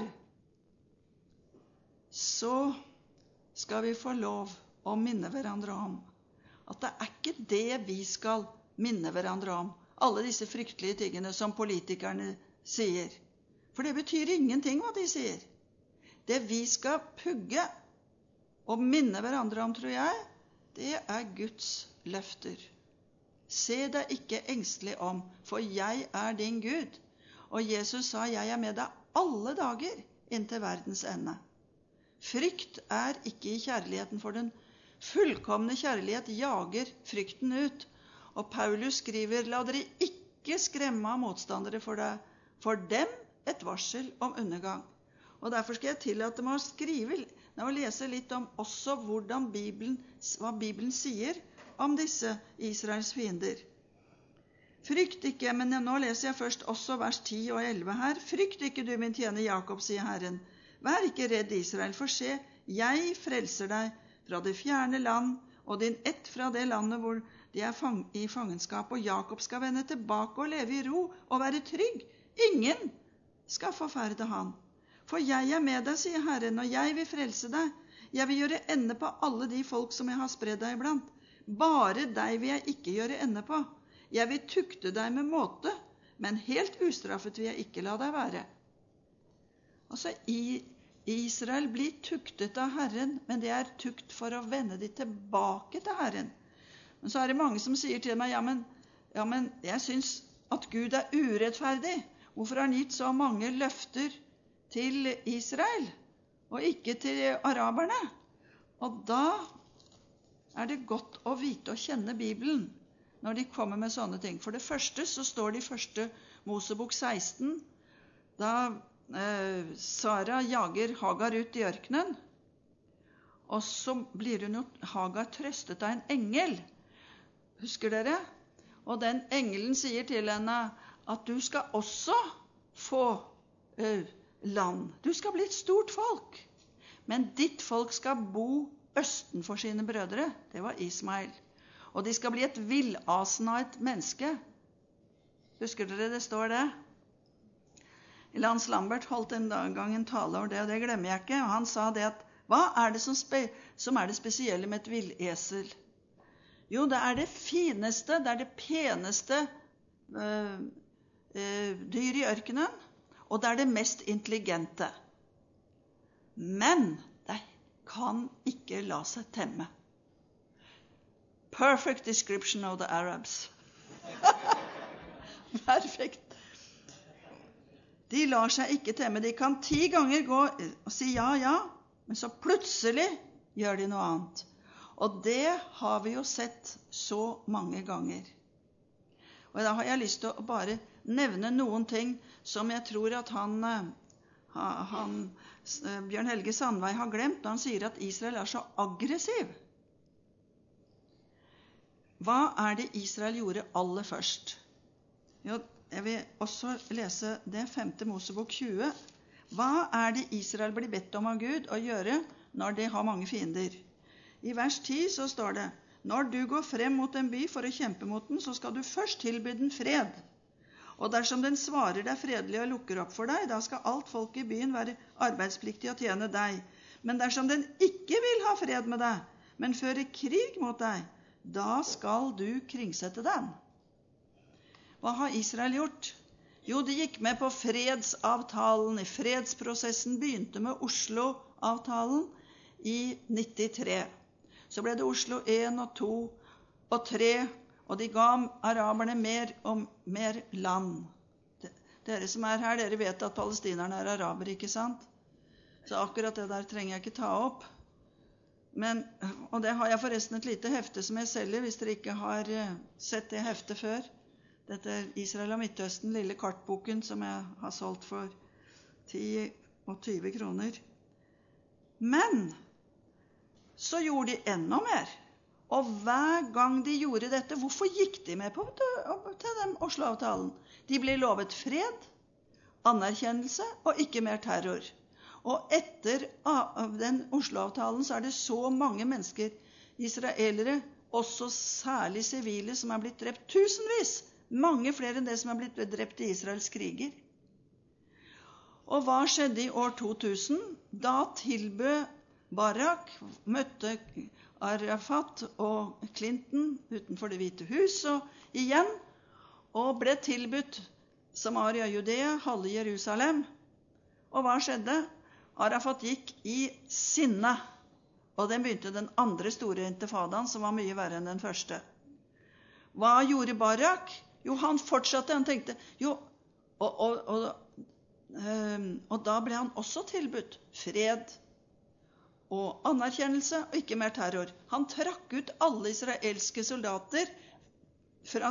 så skal vi få lov å minne hverandre om at det er ikke det vi skal minne hverandre om, alle disse fryktelige tingene som politikerne sier. For det betyr ingenting hva de sier. Det vi skal pugge og minne hverandre om, tror jeg, det er Guds løfter. Se deg ikke engstelig om, for jeg er din Gud. Og Jesus sa, jeg er med deg alle dager inntil verdens ende. Frykt er ikke i kjærligheten, for den fullkomne kjærlighet jager frykten ut. Og Paulus skriver, la dere ikke skremme av motstandere for deg, for dem et varsel om undergang. Og derfor skal jeg tillate meg å skrive og lese litt om også hvordan Bibelen, hva Bibelen sier om disse Israels fiender. Frykt ikke, men nå leser jeg først også vers ti og elleve her. Frykt ikke du, min tjener Jakob, sier Herren. Vær ikke redd, Israel, for se, jeg frelser deg fra det fjerne land, og din ett fra det landet hvor de er fang i fangenskap, og Jakob skal vende tilbake og leve i ro og være trygg. Ingen skal forferde han. For jeg er med deg, sier Herren, og jeg vil frelse deg. Jeg vil gjøre ende på alle de folk som jeg har spredd deg iblant. Bare deg vil jeg ikke gjøre ende på. Jeg vil tukte deg med måte, men helt ustraffet vil jeg ikke la deg være. Altså, Israel blir tuktet av Herren, men det er tukt for å vende de tilbake til Herren. Men så er det mange som sier til meg, ja, men, ja, men jeg synes at Gud er urettferdig. Hvorfor har han gitt så mange løfter til Israel, og ikke til araberne? Og da er det godt å vite og kjenne Bibelen når de kommer med sånne ting. For det første så står det i første Mosebok seksten, da eh, Sara jager Hagar ut i ørkenen, og så blir hun jo Hagar trøstet av en engel. Husker dere? Og den engelen sier til henne at du skal også få eh, land. Du skal bli et stort folk. Men ditt folk skal bo østen for sine brødre. Det var Ismael. Og de skal bli et villasen av et menneske. Husker dere det står det? Lans Lambert holdt en gang en tale over det, og det glemmer jeg ikke. Og han sa det at, hva er det som, spe, som er det spesielle med et villesel? Jo, det er det fineste, det er det peneste øh, øh, dyr i ørkenen, og det er det mest intelligente. Men det kan ikke la seg temme. Perfect description of the Arabs. Perfekt. De lar seg ikke temme. De kan ti ganger gå og si ja, ja, men så plutselig gjør de noe annet. Og det har vi jo sett så mange ganger. Og da har jeg lyst til å bare nevne noen ting som jeg tror at han, han Bjørn Helge Sandvei har glemt når han sier at Israel er så aggressiv. Hva er det Israel gjorde aller først? Jo, jeg vil også lese det, femte Mosebok tjue. Hva er det Israel blir bedt om av Gud å gjøre når de har mange fiender? I vers ti så står det: når du går frem mot en by for å kjempe mot den, så skal du først tilby den fred. Og dersom den svarer deg fredelig og lukker opp for deg, da skal alt folk i byen være arbeidspliktig og tjene deg. Men dersom den ikke vil ha fred med deg, men fører krig mot deg, da skal du kringsette den. Hva har Israel gjort? Jo, de gikk med på fredsavtalen. I fredsprosessen begynte med Oslo-avtalen i nittitre. Så ble det Oslo én og to og tre, og de ga araberne mer og mer land. Dere som er her, dere vet at palestinerne er araber, ikke sant? Så akkurat det der trenger jeg ikke ta opp. Men, og det har jeg forresten et lite hefte som jeg selger, hvis dere ikke har sett det heftet før. Dette er Israel og Midtøsten, lille kartboken som jeg har solgt for ti og tyve kroner. Men så gjorde de enda mer. Og hver gang de gjorde dette, hvorfor gikk de med på til den Oslo-avtalen? De ble lovet fred, anerkjennelse og ikke mer terror. Og etter den Oslo-avtalen så er det så mange mennesker, israelere, også særlig sivile, som er blitt drept tusenvis. Mange flere enn det som er blitt drept i Israels kriger. Og hva skjedde i år to tusen? Da tilbød Barak, møtte Arafat og Clinton utenfor Det hvite hus og igjen, og ble tilbudt Samaria, Judea, halve Jerusalem. Og hva skjedde? Arafat gikk i sinne, og den begynte den andre store intifadaen, som var mye verre enn den første. Hva gjorde Barak? Jo, han fortsatte, han tenkte, jo, og, og, og, øh, og da ble han også tilbudt fred og anerkjennelse og ikke mer terror. Han trakk ut alle israelske soldater fra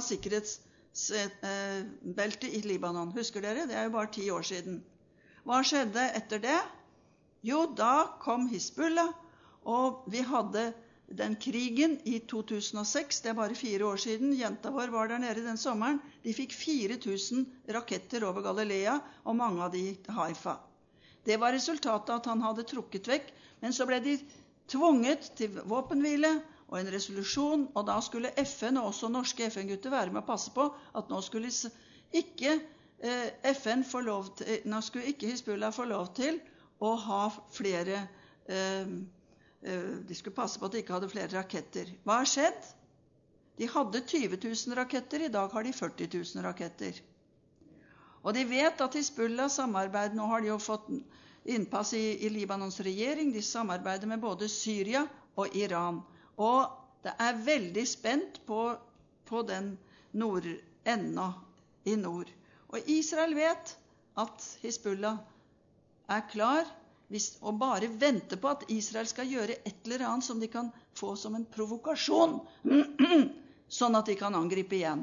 sikkerhetsbeltet i Libanon. Husker dere? Det er jo bare ti år siden. Hva skjedde etter det? Jo, da kom Hizbollah, og vi hadde den krigen i to tusen og seks, det er bare fire år siden. Jenta vår var der nede den sommeren. De fikk fire tusen raketter over Galilea, og mange av de gikk til Haifa. Det var resultatet at han hadde trukket vekk, men så ble de tvunget til våpenhvile og en resolusjon, og da skulle F N og også norske F N-gutter være med å passe på at nå skulle ikke eh, F N få lov til, nå skulle ikke Hizbollah få lov til å ha flere eh, De skulle passe på at de ikke hadde flere raketter. Hva har skjedd? De hadde tyve tusen raketter, i dag har de førti tusen raketter. Og de vet at Hizbollah samarbeider, nå har de jo fått innpass i, i Libanons regjering, de samarbeider med både Syria og Iran. Og det er veldig spent på, på den nordenda i nord. Og Israel vet at Hizbollah er klar, Hvis, og bare vente på at Israel skal gjøre et eller annet som de kan få som en provokasjon, sånn at de kan angripe igjen.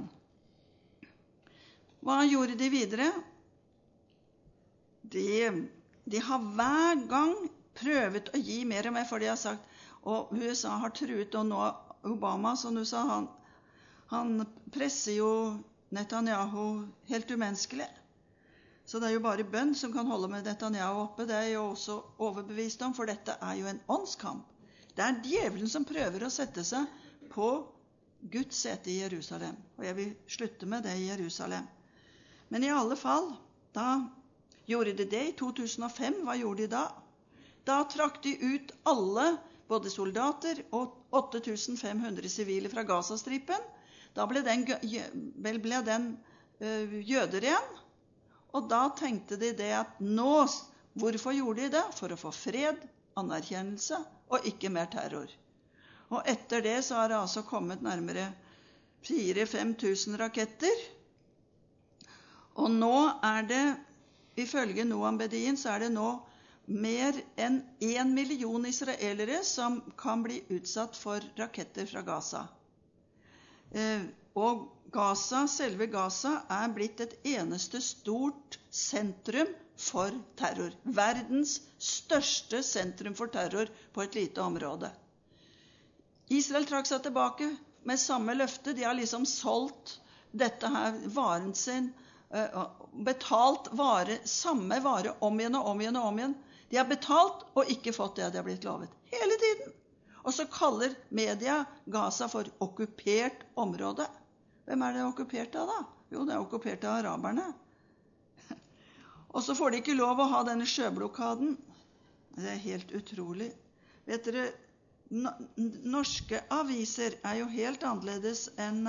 Hva gjorde de videre? De, de har hver gang prøvet å gi mer og mer, for de har sagt, og U S A har truet, og nå Obama, som du sa, han, han presser jo Netanyahu helt umenneskelig. Så det er jo bare bønn som kan holde med Netanyahu oppe. Det er jeg jo også overbevist om, for dette er jo en åndskamp. Det er djevelen som prøver å sette seg på Guds sete i Jerusalem. Og jeg vil slutte med det i Jerusalem. Men i alle fall, da gjorde de det i to tusen og fem. Hva gjorde de da? Da trakk de ut alle, både soldater og åtte tusen fem hundre sivile fra Gazastripen. Da ble den, ble den uh, jøder igjen. Og da tenkte de det at nå, hvorfor gjorde de det? For å få fred, anerkjennelse og ikke mer terror. Og etter det så har det altså kommet nærmere fire til fem tusen raketter. Og nå er det, ifølge Noam Bedin, så er det nå mer enn en million israelere som kan bli utsatt for raketter fra Gaza. Eh, og Gaza, selve Gaza, er blitt et eneste stort sentrum for terror. Verdens største sentrum for terror på et lite område. Israel trakk seg tilbake med samme løfte. De har liksom solgt dette her, varen sin, betalt vare, samme vare om igjen og om igjen og om igjen. De har betalt og ikke fått det de har blitt lovet. Hele tiden. Og så kaller media Gaza for okkupert område. Hvem er det okkupert av da? Jo, det er okkupert av araberne. Og så får de ikke lov å ha denne sjøblokaden. Det er helt utrolig. Vet dere, norske aviser er jo helt annerledes enn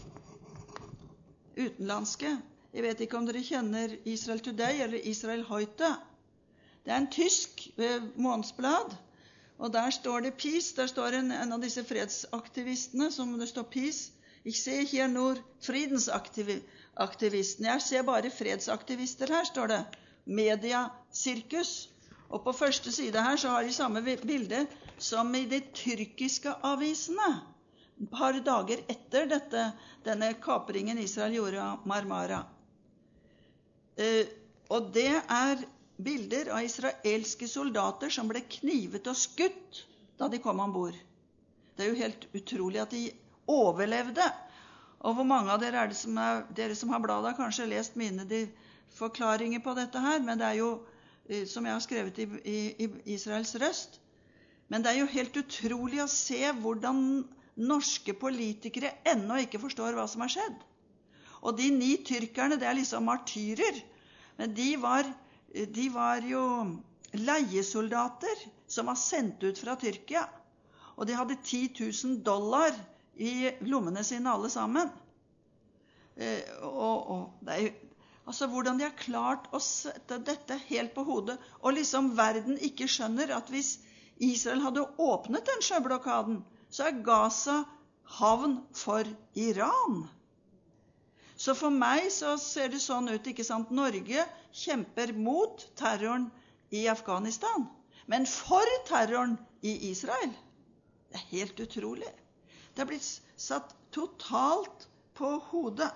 utenlandske. Jeg vet ikke om dere kjenner Israel Today eller Israel Heute. Det er en tysk månedsblad, og der står det peace. Der står en, en av disse fredsaktivistene, som det står peace. Jeg ser her nur friedensaktivisten. Jeg ser bare fredsaktivister her, står det. Mediasirkus. Og på første side her så har de samme bilde som i de tyrkiske avisene. Et par dager etter dette, denne kapringen Israel gjorde av Marmara. Eh, og det er bilder av israelske soldater som ble knivet og skutt da de kom ombord. Det er jo helt utrolig at de overlevde. Og hvor mange av dere er det som er, dere som har bladet har kanskje lest mine de forklaringer på dette her, men det er jo, som jeg har skrevet i, i, i Israels røst, men det er jo helt utrolig å se hvordan norske politikere ennå ikke forstår hva som har skjedd. Og de ni tyrkerne, det er liksom martyrer, men de var, de var jo leiesoldater som var sendt ut fra Tyrkia, og de hadde ti tusen dollar i lommene sine alle sammen. Eh, og, og det er jo, altså hvordan de har klart å sette dette helt på hodet, og liksom verden ikke skjønner at hvis Israel hadde åpnet den sjøblokaden, så er Gaza havn for Iran. Så for meg så ser det sånn ut, ikke sant? Norge kjemper mot terroren i Afghanistan, men for terroren i Israel. Det er helt utrolig. Det har blitt satt totalt på hodet.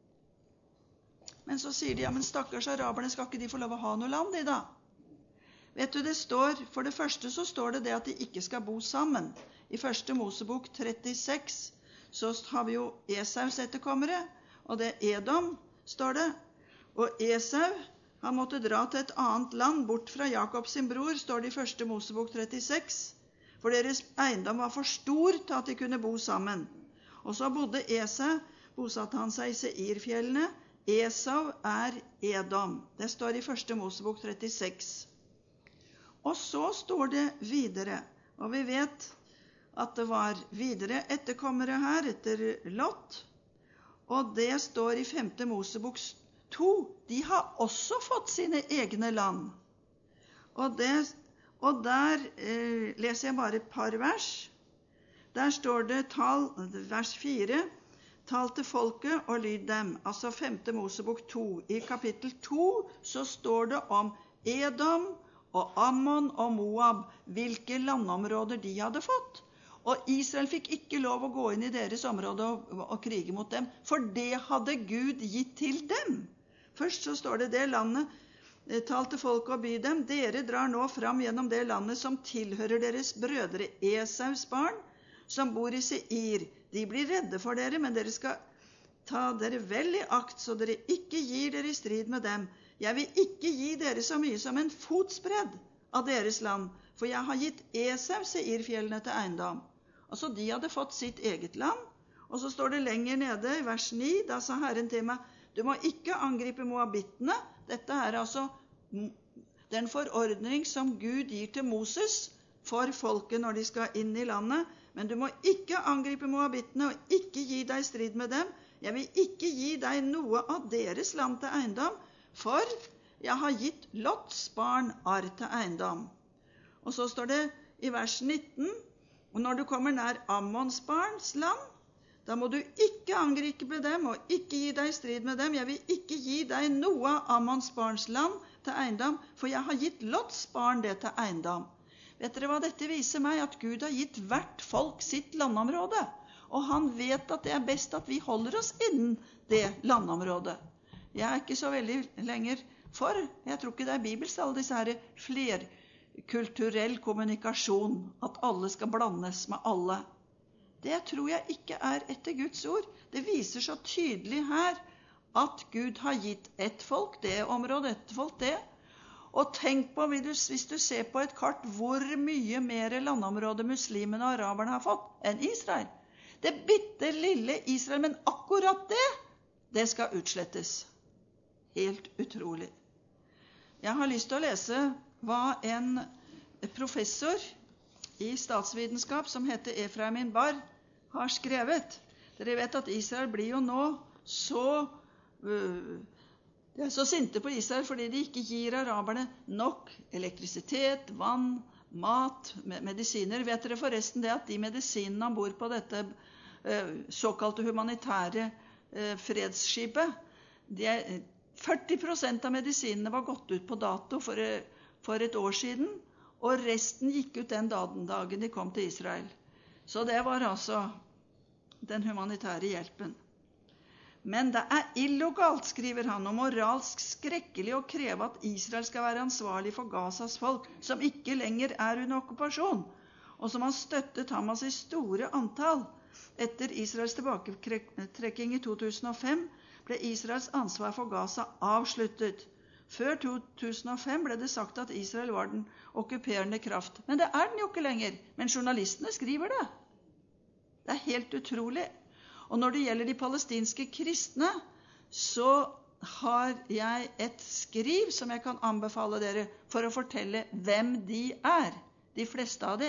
Men så sier de, ja, men stakkars araberne, skal ikke de få lov å ha noe land i da? Vet du, det står, for det første så står det det at de ikke skal bo sammen. I første Mosebok trettiseks så har vi jo Esaus etterkommere, og det er Edom, står det. Og Esau, han måtte dra til et annet land, bort fra Jakob sin bror, står det i første Mosebok trettiseks. For deres eiendom var for stor til at de kunne bo sammen. Og så bodde Esau, bosatte han seg i Seirfjellene. Esau er Edom. Det står i første Mosebok trettiseks. Og så står det videre, og vi vet at det var videre etterkommere her etter Lot. Og det står i femte Mosebok to. De har også fått sine egne land. Og det Og der eh, leser jeg bare et par vers. Der står det tal, vers fire. Tal til folket og lyd dem. Altså femte Mosebok to. I kapittel to så står det om Edom og Ammon og Moab, hvilke landområder de hadde fått. Og Israel fikk ikke lov å gå inn i deres område og, og krige mot dem, for det hadde Gud gitt til dem. Først så står det det landet, tal til folk og by dem, dere drar nå fram gjennom det landet som tilhører deres brødre Esaus barn, som bor i Seir. De blir redde for dere, men dere skal ta dere vel i akt, så dere ikke gir dere i strid med dem. Jeg vil ikke gi dere så mye som en fotsbredd av deres land, for jeg har gitt Esau Seirfjellene til eiendom. Altså, de hadde fått sitt eget land, og så står det lenger nede i vers ni, da sa Herren til meg, du må ikke angripe moabittene. Dette er altså den forordning som Gud gir til Moses for folket når de skal inn i landet. Men du må ikke angripe moabittene og ikke gi deg strid med dem. Jeg vil ikke gi deg noe av deres land til eiendom, for jeg har gitt Lots barn arv til eiendom. Og så står det i vers nitten, og når du kommer nær Ammons barns land, da må du ikke angripe dem og ikke gi deg strid med dem. Jeg vil ikke gi deg noe av Ammons barns land, til eiendom, for jeg har gitt Lots barn det til eiendom. Vet dere hva dette viser meg? At Gud har gitt hvert folk sitt landområde. Og han vet at det er best at vi holder oss innen det landområdet. Jeg er ikke så veldig lenger for. Jeg tror ikke det er bibelsk, alle disse her flerkulturell kommunikasjon. At alle skal blandes med alle. Det tror jeg ikke er etter Guds ord. Det viser så tydelig her at Gud har gitt ett folk det området, ett folk det. Og tenk på, hvis du ser på et kart, hvor mye mer landområde muslimene og araberne har fått enn Israel. Det bitte lille Israel, men akkurat det, det skal utslettes. Helt utrolig. Jeg har lyst til å lese hva en professor i statsvitenskap som heter Efraim Bar har skrevet. Dere vet at Israel blir jo nå så uh, de er så sinte på Israel fordi de ikke gir araberne nok elektrisitet, vann, mat, medisiner. Vet dere forresten det at de medisinene om bord på dette uh, såkalte humanitære uh, fredsskipet, de er, førti prosent av medisinene var gått ut på dato for, for et år siden, og resten gikk ut den dagen de kom til Israel. Så det var altså den humanitære hjelpen. Men det er illojalt, skriver han, og moralsk skrekkelig å kreve at Israel skal være ansvarlig for Gazas folk, som ikke lenger er under okkupasjon, og som har støttet Hamas i store antall. Etter Israels tilbaketrekking i to tusen og fem ble Israels ansvar for Gaza avsluttet. Før to tusen og fem ble det sagt at Israel var den okkuperende kraft. Men det er den jo ikke lenger. Men journalistene skriver det. Det er helt utrolig. Og når det gjelder de palestinske kristne, så har jeg et skriv som jeg kan anbefale dere for å fortelle hvem de er. De fleste av de.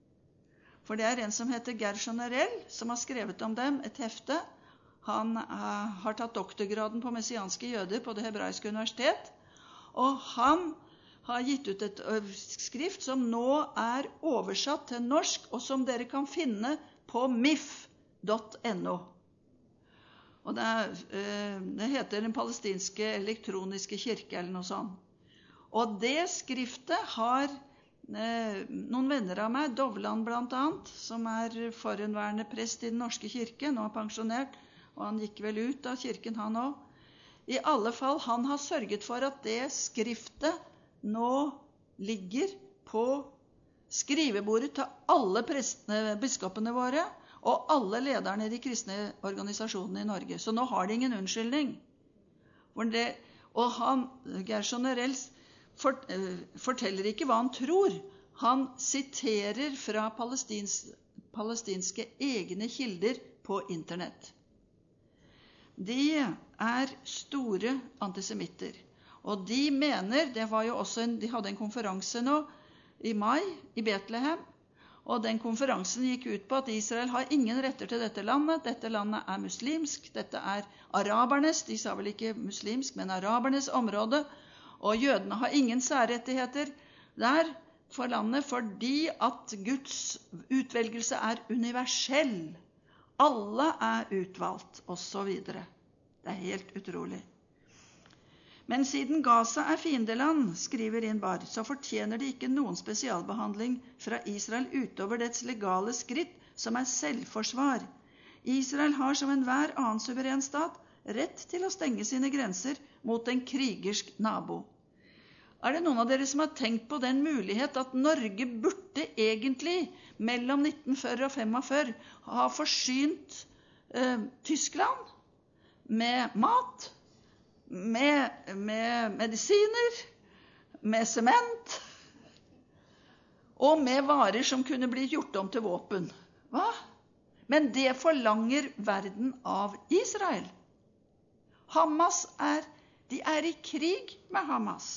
For det er en som heter Gershon Erel, som har skrevet om dem, et hefte. Han uh, har tatt doktorgraden på messianske jøder på det hebraiske universitet. Og han har gitt ut et skrift som nå er oversatt til norsk, og som dere kan finne på mif punktum no. Og det, er, det heter Den palestinske elektroniske kirke, eller noe sånt. Og det skriftet har noen venner av meg, Dovland blant annet, som er forhenværende prest i den norske kirke, nå er pensjonert, og han gikk vel ut av kirken han også. I alle fall, han har sørget for at det skriftet nå ligger på skrivebordet til alle prestene, biskopene våre, og alle lederne i de kristne organisasjonene i Norge. Så nå har de ingen unnskyldning. For det, og han, Gershon Erels, fort, uh, forteller ikke hva han tror. Han siterer fra palestins, palestinske egne kilder på internett. De er store antisemitter. Og de mener, det var jo også en, de hadde en konferanse nå i mai i Betlehem, og den konferansen gikk ut på at Israel har ingen retter til dette landet. Dette landet er muslimsk, dette er arabernes, de sa vel ikke muslimsk, men arabernes område, og jødene har ingen særrettigheter der for landet, fordi at Guds utvelgelse er universell. Alle er utvalgt, og så videre. Det er helt utrolig. Men siden Gaza er fiendeland, skriver Inbar, så fortjener de ikke noen spesialbehandling fra Israel utover dets legale skritt, som er selvforsvar. Israel har som enhver annen suveren stat rett til å stenge sine grenser mot en krigersk nabo. Er det noen av dere som har tenkt på den mulighet at Norge burde egentlig mellom nitten førti og femogfyrti ha forsynt eh, Tyskland med mat, Med, med medisiner, med sement, og med varer som kunne bli gjort om til våpen. Hva? Men det forlanger verden av Israel. Hamas er, de er i krig med Hamas.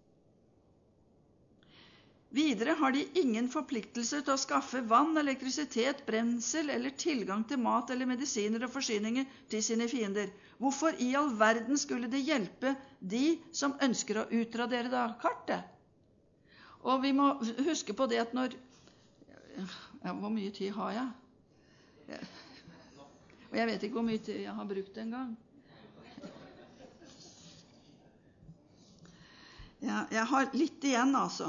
Videre har de ingen forpliktelse til å skaffe vann, elektrisitet, brensel eller tilgang til mat eller medisiner og forsyninger til sine fiender. Hvorfor i all verden skulle det hjelpe de som ønsker å utradere da kartet? Og vi må huske på det at når... Ja, hvor mye tid har jeg? Og jeg vet ikke hvor mye tid jeg har brukt en gang. Ja, jeg har litt igjen, altså.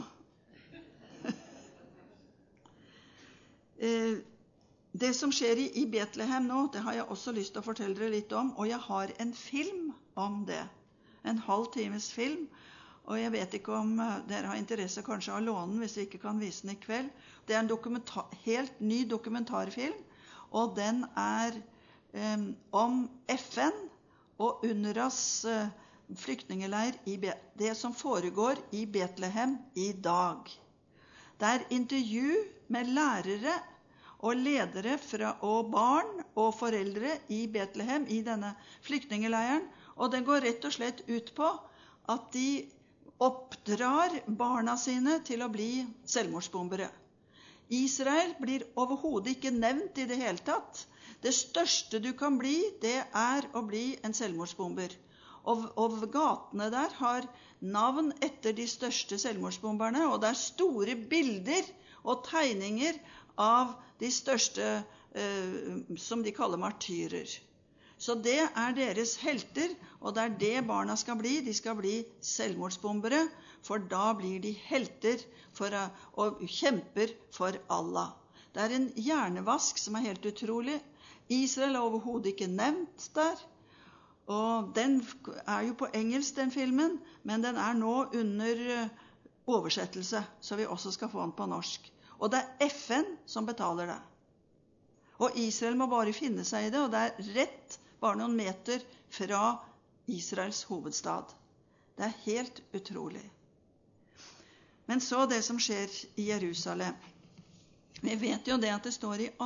eh, det som skjer i, i Betlehem nå, det har jeg også lyst til å fortelle dere litt om, og jeg har en film om det. En halv times film, og jeg vet ikke om uh, dere har interesse kanskje av å låne den hvis vi ikke kan vise den i kveld. Det er en helt ny dokumentarfilm, og den er um, om F N og UNRWAs uh, flyktningeleir, i Be- det som foregår i Betlehem i dag. Det er intervju med lærere og ledere fra, og barn og foreldre i Betlehem, i denne flyktningeleiren, og den går rett og slett ut på at de oppdrar barna sine til å bli selvmordsbombere. Israel blir overhodet ikke nevnt i det hele tatt. Det største du kan bli, det er å bli en selvmordsbomber. Og, og gatene der har navn etter de største selvmordsbomberne, og det er store bilder og tegninger av de største, eh, som de kaller martyrer. Så det er deres helter, og det er det barna skal bli. De skal bli selvmordsbombere, for da blir de helter for, og kjemper for Allah. Det er en hjernevask som er helt utrolig. Israel er overhodet ikke nevnt der. Og den er jo på engelsk, den filmen, men den er nå under oversettelse, så vi også skal få den på norsk. Og det er F N som betaler det. Og Israel må bare finne seg i det, og det er rett bare noen meter fra Israels hovedstad. Det er helt utrolig. Men så det som skjer i Jerusalem. Vi vet jo det at det står i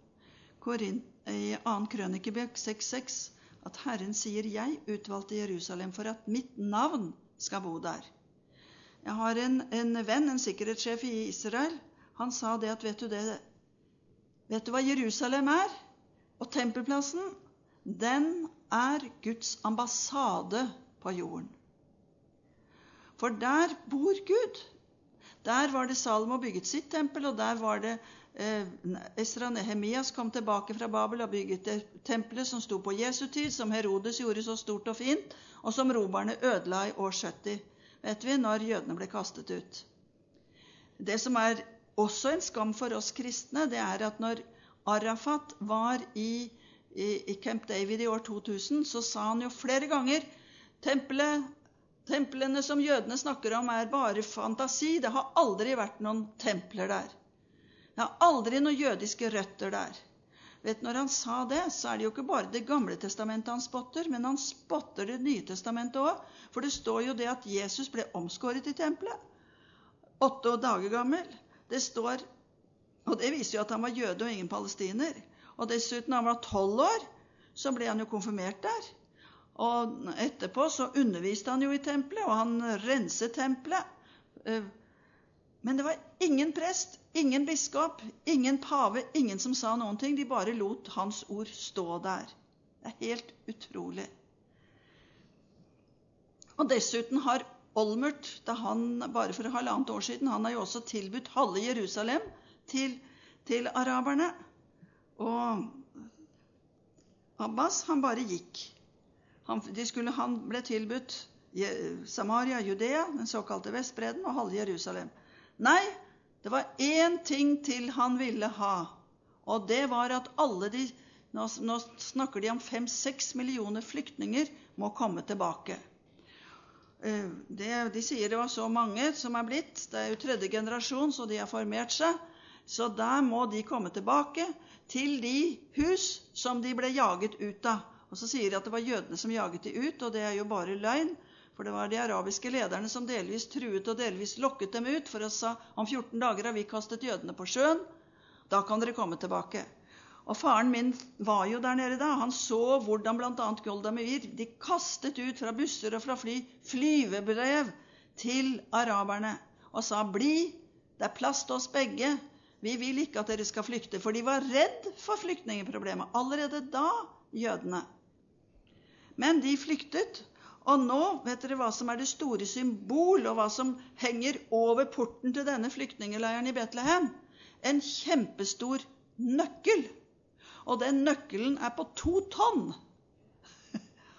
annen Krønikebok seks seks at Herren sier, jeg utvalgte Jerusalem for at mitt navn skal bo der. Jeg har en, en venn, en sikkerhetssjef i Israel. Han sa det at, vet du det, vet du hva Jerusalem er? Og tempelplassen, den er Guds ambassade på jorden. For der bor Gud. Der var det Salomo bygget sitt tempel, og der var det eh, Esra Nehemias kom tilbake fra Babel og bygget det tempelet som sto på Jesu tid, som Herodes gjorde så stort og fint, og som romerne ødela i år sytti, vet vi, når jødene ble kastet ut. Det som er også en skam for oss kristne, det er at når Arafat var i, i, i Camp David i år to tusen, så sa han jo flere ganger, tempelet Templene som jødene snakker om er bare fantasi. Det har aldri vært noen templer der. Det har aldri noen jødiske røtter der. Vet, når han sa det, så er det jo ikke bare det gamle testamentet han spotter, men han spotter det nye testamentet også. For det står jo det at Jesus ble omskåret i tempelet. Åtte dager gammel. Det står, og det viser jo at han var jøde og ingen palestiner. Og dessuten, når han var tolv år, så ble han jo konfirmert der. Og etterpå så underviste han jo i tempelet, og han renset tempelet. Men det var ingen prest, ingen biskop, ingen pave, ingen som sa noen ting. De bare lot hans ord stå der. Det er helt utrolig. Og dessuten har Olmert, da han bare for halvannet år siden, han har jo også tilbudt halve Jerusalem til, til araberne. Og Abbas, han bare gikk. Han, de skulle, han ble tilbudt Samaria, Judea, den såkalte Vestbredden, og halve Jerusalem. Nei, det var én ting til han ville ha, og det var at alle de, nå, nå snakker de om fem-seks millioner flyktninger, må komme tilbake. Det, de sier det var så mange som er blitt, det er jo tredje generasjon, så de har formert seg, så der må de komme tilbake til de hus som de ble jaget ut av. Og så sier de at det var jødene som jaget de ut, og det er jo bare løgn, for det var de arabiske lederne som delvis truet og delvis lokket dem ut, for å sa, om fjorten dager har vi kastet jødene på sjøen, da kan dere komme tilbake. Og faren min var jo der nede da, han så hvordan blant annet Golda Meir, de kastet ut fra busser og fra fly, flyvebrev til araberne, og sa, bli, det er plass til oss begge, vi vil ikke at dere skal flykte, for de var redd for flyktningeproblemet, allerede da, jødene. Men de flyktet, og nå vet dere hva som er det store symbol, og hva som henger over porten til denne flyktningeleiren i Betlehem. En kjempestor nøkkel. Og den nøkkelen er på to tonn.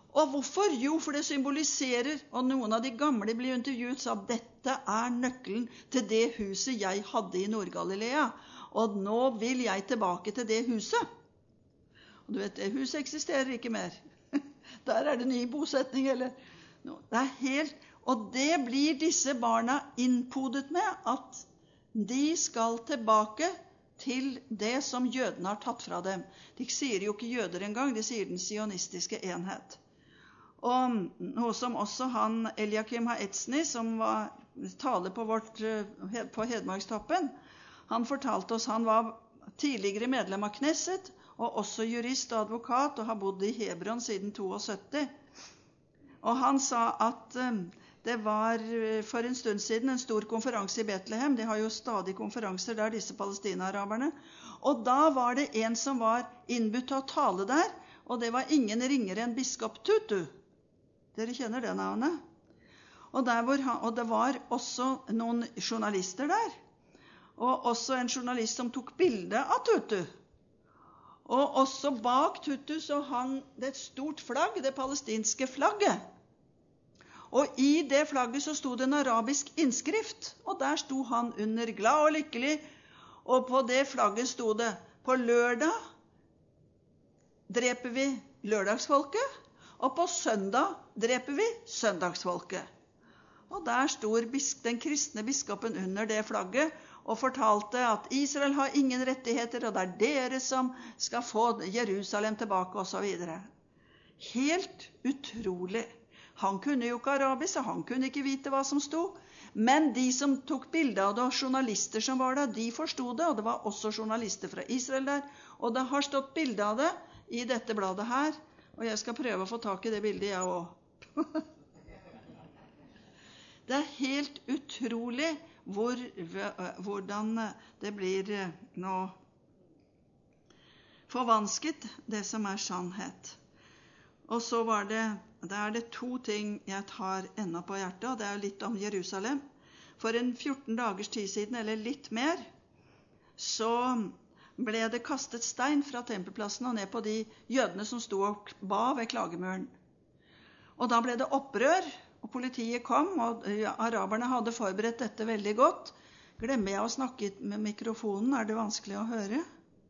Og hvorfor? Jo, for det symboliserer, og noen av de gamle ble intervjuet, sa dette er nøkkelen til det huset jeg hadde i Nord-Galilea, og nå vil jeg tilbake til det huset. Og du vet, det huset eksisterer ikke mer. Der er det ny bosetning, eller noe. Det er helt, og det blir disse barna innpodet med, at de skal tilbake til det som jødene har tatt fra dem. De sier jo ikke jøder engang, de sier den sionistiske enhet. Og noe som også han, Eliakim Haetzny, som var taler på, vårt, på Hedmarkstoppen, han fortalte oss, han var tidligere medlem av Knesset, og også jurist og advokat, og har bodd i Hebron siden syttito. Og han sa at det var for en stund siden en stor konferanse i Betlehem. De har jo stadig konferanser der, disse palestina-araberne. Og da var det en som var innbudt til å tale der, og det var ingen ringere enn biskop Tutu. Dere kjenner det navnet. Og, der hvor han, og det var også noen journalister der. Og også en journalist som tok bilde av Tutu. Og også bak Tutu så hang det et stort flagg, det palestinske flagget. Og i det flagget så sto det en arabisk innskrift. Og der sto han under glad og lykkelig. Og på det flagget sto det, på lørdag dreper vi lørdagsfolket. Og på søndag dreper vi søndagsfolket. Og der stod den kristne biskopen under det flagget og fortalte at Israel har ingen rettigheter, og det er dere som skal få Jerusalem tilbake, og så videre. Helt utrolig. Han kunne jo ikke arabisk, så han kunne ikke vite hva som sto. Men de som tok bilde av det, og journalister som var der, de forstod det, og det var også journalister fra Israel der. Og det har stått bilde av det i dette bladet her. Og jeg skal prøve å få tak i det bildet jeg også. Det er helt utrolig hvor, hvordan det blir nå forvansket, det som er sannhet. Og så var det, det er det to ting jeg tar enda på hjertet, og det er litt om Jerusalem. For en fjorten dagers tid siden, eller litt mer, så ble det kastet stein fra tempelplassen og ned på de jødene som sto og ba ved klagemuren. Og da ble det opprør, og politiet kom, og araberne hadde forberedt dette veldig godt. Glemmer jeg å snakke med mikrofonen? Er det vanskelig å høre?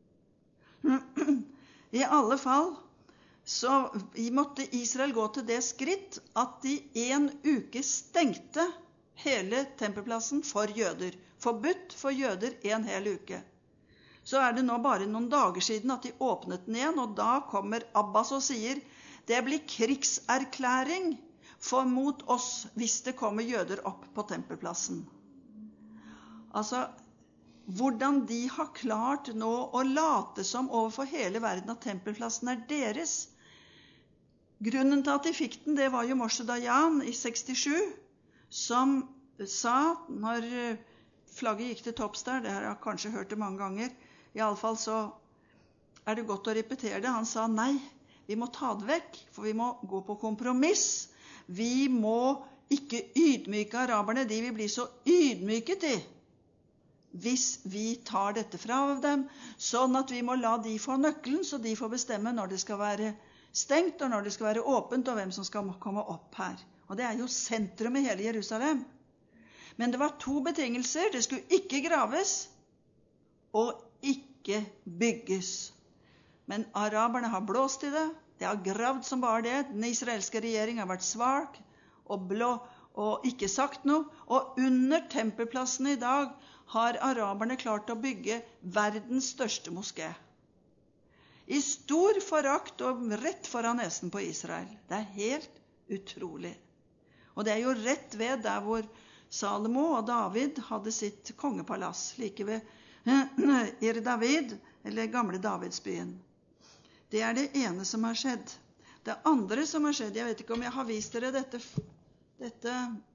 I alle fall så måtte Israel gå til det skritt at de en uke stengte hele tempelplassen for jøder. Forbudt for jøder en hel uke. Så er det nå bare noen dager siden at de åpnet den igjen, og da kommer Abbas og sier, det blir krigserklæring for mot oss hvis det kommer jøder opp på tempelplassen. Altså, hvordan de har klart nå å late som overfor hele verden at tempelplassen er deres. Grunnen til at de fikk den, det var jo Moshe Dayan i sekstisju, som sa, når flagget gikk til topps der, det har jeg kanskje hørt det mange ganger, i alle fall så er det godt å repetere det. Han sa, nei, vi må ta det vekk, for vi må gå på kompromiss. Vi må ikke ydmyke araberne, de vil bli så ydmyket de, hvis vi tar dette fra dem, sånn at vi må la de få nøkkelen, så de får bestemme når det skal være stengt, og når det skal være åpent, og hvem som skal komme opp her. Og det er jo sentrum i hele Jerusalem. Men det var to betingelser. Det skulle ikke graves, og ikke bygges. Men araberne har blåst i det. De har gravd som bare det. Den israelske regjeringen har vært svak og blå og ikke sagt noe. Og under tempelplassen i dag har araberne klart å bygge verdens største moské. I stor forakt og rett foran nesen på Israel. Det er helt utrolig. Og det er jo rett ved der hvor Salomo og David hadde sitt kongepalass, like ved Ir David, eller gamle Davidsbyen. Det er det ene som har skjedd. Det andre som har skjedd, jeg vet ikke om jeg har vist dere dette, dette,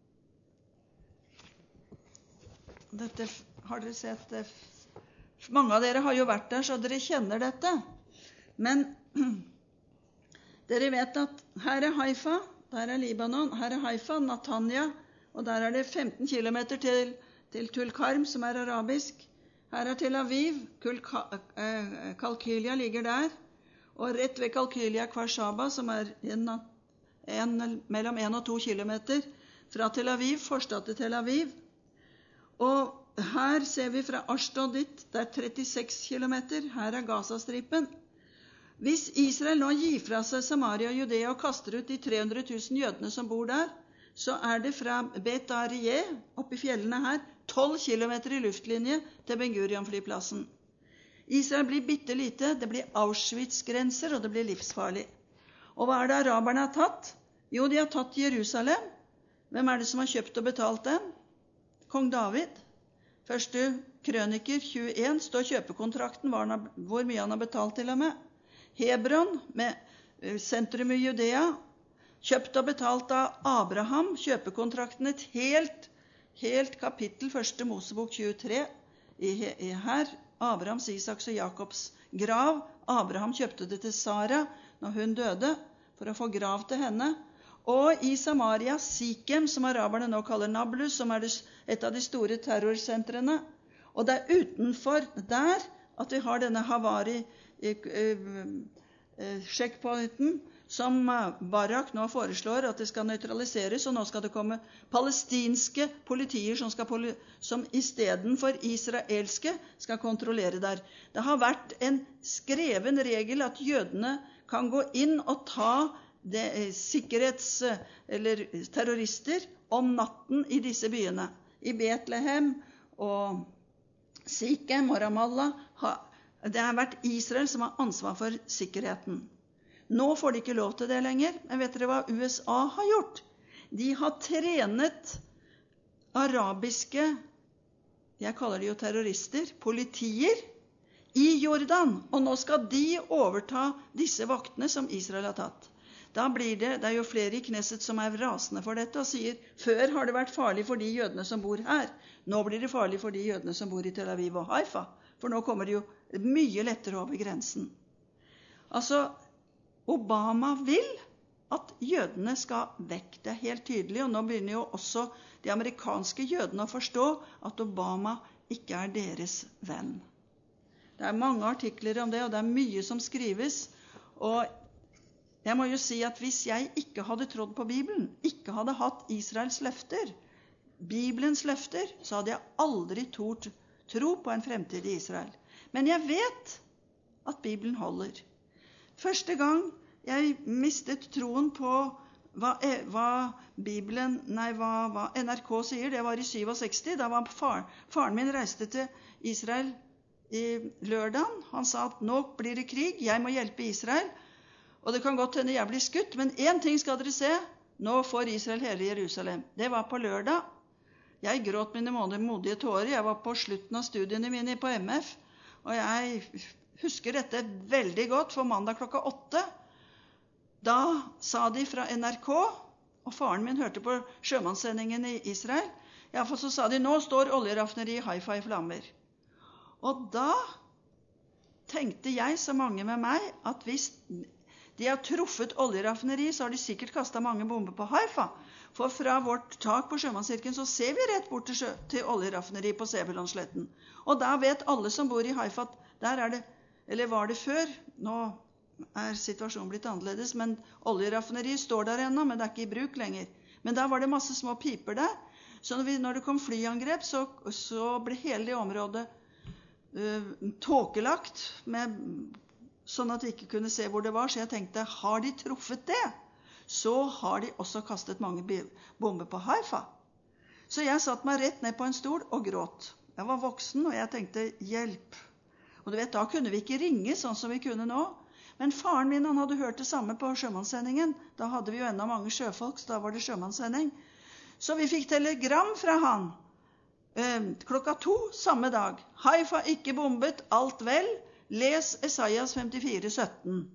dette har dere sett det? Mange av dere har jo vært der, så dere kjenner dette. Men dere vet at her er Haifa, der er Libanon, her er Haifa, Natanya, og der er det femten kilometer til, til Tulkarm, som er arabisk. Her er Tel Aviv, Kalkylia ligger der, og rett ved Kalkylia Kvarshaba, som er en en, mellom en og to kilometer fra Tel Aviv, forstad til Tel Aviv. Og her ser vi fra Ashdod dit, det er trettiseks kilometer, her er Gazastripen. Hvis Israel nå gir fra seg Samaria og Judea og kaster ut de tre hundre tusen jødene som bor der, så er det fra Bet Arieh, oppe i fjellene her, tolv kilometer i luftlinje til Ben Gurion-flyplassen. Israel blir bitte lite, det blir Auschwitz-grenser, og det blir livsfarlig. Og hva er det araberne har tatt? Jo, de har tatt Jerusalem. Hvem er det som har kjøpt og betalt dem? Kong David. Første krøniker tjueen står kjøpekontrakten, hvor mye han har betalt til og med. Hebron, med sentrum i Judea, kjøpt og betalt av Abraham, kjøpekontrakten et helt, helt kapittel, første Mosebok tjuetre, i, i her, Abrahams, Isaks og Jakobs grav. Abraham kjøpte det til Sara når hun døde, for å få grav til henne. Og i Samaria, Sikem, som araberne nå kaller Nablus, som er et av de store terrorsentrene. Og det er utenfor der at vi har denne Havari sjekkpointen, som Barak nå foreslår at det skal nøytraliseres, og nå skal det komme palestinske politier som, skal, som i stedet for israelske skal kontrollere der. Det har vært en skreven regel at jødene kan gå inn og ta det, sikkerhets- eller terrorister om natten i disse byene. I Betlehem og Sikem og Ramallah har det har vært Israel som har ansvar for sikkerheten. Nå får de ikke lov til det lenger. Men vet dere hva U S A har gjort? De har trenet arabiske, jeg kaller de jo terrorister, politier i Jordan. Og nå skal de overta disse vaktene som Israel har tatt. Da blir det, det er jo flere i Knesset som er rasende for dette og sier, før har det vært farlig for de jødene som bor her. Nå blir det farlig for de jødene som bor i Tel Aviv og Haifa. For nå kommer det jo mye lettere over grensen. Altså, Obama vil at jødene skal vekk. Det er helt tydelig, og nå begynner jo også de amerikanske jødene å forstå at Obama ikke er deres venn. Det er mange artikler om det, og det er mye som skrives. Og jeg må jo si at hvis jeg ikke hadde trodd på Bibelen, ikke hadde hatt Israels løfter, Bibelens løfter, så hadde jeg aldri tort tro på en fremtid i Israel. Men jeg vet at Bibelen holder. Første gang jeg mistet troen på hva, hva Bibelen, nei, hva, hva N R K sier, det var i sekstisju. Da var far, faren min reiste til Israel i lørdagen. Han sa at nå blir det krig, jeg må hjelpe Israel. Og det kan godt hende jeg blir skutt, men én ting skal dere se. Nå får Israel hele Jerusalem. Det var på lørdag. Jeg gråt mine modige tårer. Jeg var på slutten av studiene mine på M F. Og jeg husker dette veldig godt, for mandag klokka åtte, da sa de fra N R K, og faren min hørte på sjømannssendingen i Israel, i hvert fall så sa de, nå står oljeraffineriet i Haifa i flammer. Og da tenkte jeg, så mange med meg, at hvis de har truffet oljeraffineriet, så har de sikkert kastet mange bomber på Haifa. For fra vårt tak på Sjømannskirken så ser vi rett bort til, sjø, til oljeraffineriet på Sebulonsletten. Og da vet alle som bor i Haifa at der er det, eller var det før, nå er situasjonen blitt annerledes, men oljeraffineriet står der ennå, men det er ikke i bruk lenger. Men da var det masse små piper der, så når, vi, når det kom flyangrep, så, så ble hele det området uh, tåkelagt, med, sånn at vi ikke kunne se hvor det var. Så jeg tenkte, har de truffet det? Så har de også kastet mange bomber på Haifa. Så jeg satt meg rett ned på en stol og gråt. Jeg var voksen, og jeg tenkte, hjelp. Og du vet, da kunne vi ikke ringe sånn som vi kunne nå. Men faren min, han hadde hørt det samme på sjømannssendingen. Da hadde vi jo enda mange sjøfolk, så da var det sjømannssending. Så vi fikk telegram fra han. Eh, klokka to samme dag. Haifa ikke bombet, alt vel. Les Esaias femtifire sytten.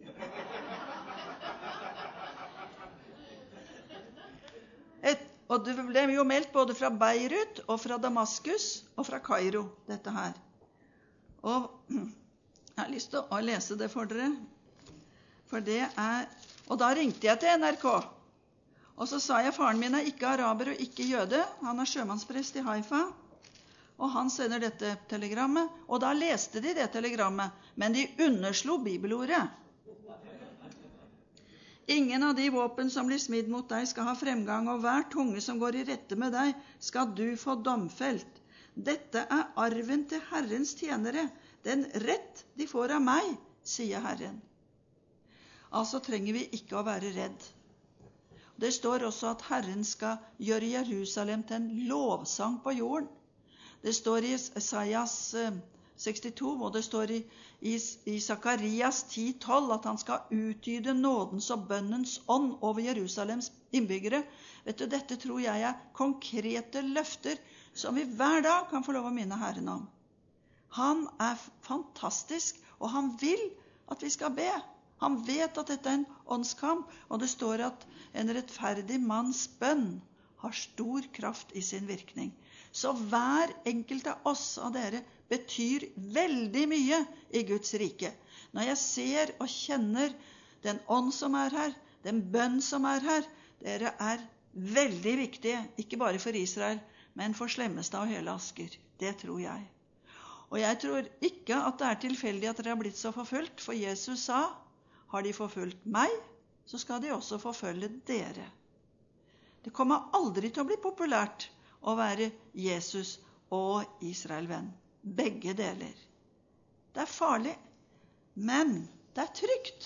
Et, og det ble jo meldt både fra Beirut og fra Damaskus og fra Kairo, dette her. Og jeg har lyst til å lese det for dere. For det er, og da ringte jeg til N R K. Og så sa jeg, faren min er ikke araber og ikke jøde. Han er sjømannsprest i Haifa. Og han sender dette telegrammet. Og da leste de det telegrammet, men de underslo bibelordet. Ingen av de våpen som blir smidd mot deg skal ha fremgang, og hver tunge som går i rette med deg, skal du få domfelt. Dette er arven til Herrens tjenere, den rett de får av meg, sier Herren. Altså trenger vi ikke å være redd. Det står også at Herren skal gjøre Jerusalem til en lovsang på jorden. Det står i Isaias sekstito, og det står i, i, i Sakarias ti tolv at han skal utgyte nådens og bønnens ånd over Jerusalems innbyggere. Vet du, dette tror jeg er konkrete løfter som vi hver dag kan få lov å minne Herren om. Han er fantastisk, og han vil at vi skal be. Han vet at dette er en åndskamp, og det står at en rettferdig manns bønn har stor kraft i sin virkning. Så hver enkelt av oss av dere betyr veldig mye i Guds rike. Når jeg ser og kjenner den ånd som er her, den bønn som er her, dere er veldig viktige, ikke bare for Israel, men for Slemmestad og hele Asker. Det tror jeg. Og jeg tror ikke at det er tilfeldig at dere har blitt så forfulgt, for Jesus sa, har de forfulgt meg, så skal de også forfølge dere. Det kommer aldri til å bli populært å være Jesus og Israel-venn. Begge deler. Det er farlig, men det er trygt.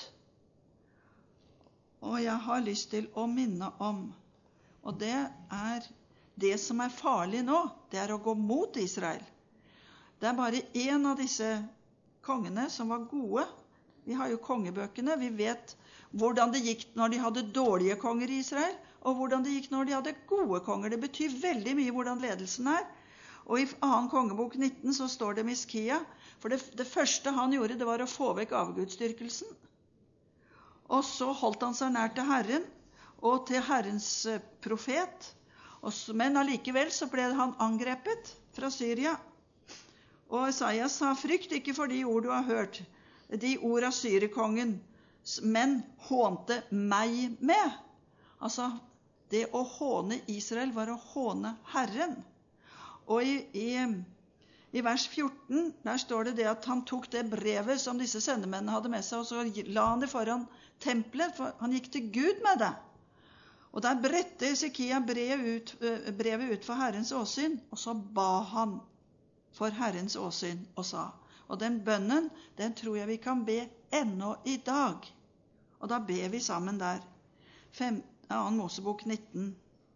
Og jeg har lyst til å minne om, og det er det som er farlig nå, det er å gå mot Israel. Det er bare en av disse kongene som var gode. Vi har jo kongebøkene, vi vet hvordan det gikk når de hadde dårlige konger i Israel, og hvordan det gikk når de hadde gode konger. Det betyr veldig mye hvordan ledelsen er. Og i annen kongebok nitten så står det Miskia, for det, det første han gjorde, det var å få vekk avgudsdyrkelsen. Og så holdt han seg nær til Herren, og til Herrens profet. Og så, men allikevel så ble han angrepet fra Syria. Og Isaias sa, frykt ikke for de ord du har hørt, de ord av syrekongen, men hånte meg med. Altså, det å håne Israel var å håne Herren. Og i, i, i vers fjorten, der står det det at han tok det brevet som disse sendemennene hadde med seg, og så la han det foran tempelet, for han gikk til Gud med det. Og der bredte Hesekia brevet ut, brevet ut for Herrens åsyn, og så ba han for Herrens åsyn og sa. Og den bønnen, den tror jeg vi kan be ennå i dag. Og da ber vi sammen der. Fem, annen Mosebok nitten,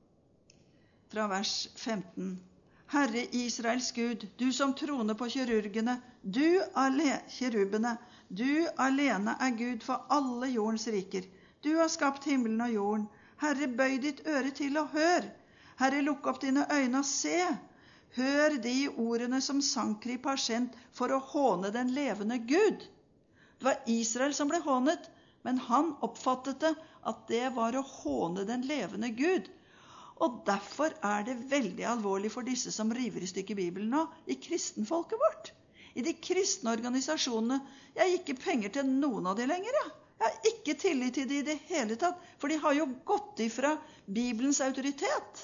fra vers femten. Herre Israels Gud, du som troner på kjerurgene, du alene, kjerubene, du alene er Gud for alle jordens riker. Du har skapt himmelen og jorden. Herre, bøy ditt øre til og hør. Herre, lukk opp dine øyne og se. Hør de ordene som Sankrip har sendt for å håne den levende Gud. Det var Israel som ble hånet, men han oppfattet det at det var å håne den levende Gud. Og derfor er det veldig alvorlig for disse som river i stykker Bibelen nå, i kristenfolket vårt. I de kristne organisasjonene. Jeg har ikke penger til noen av de lenger. Jeg, jeg har ikke tillit til de i det hele tatt, for de har jo gått ifra Bibelens autoritet.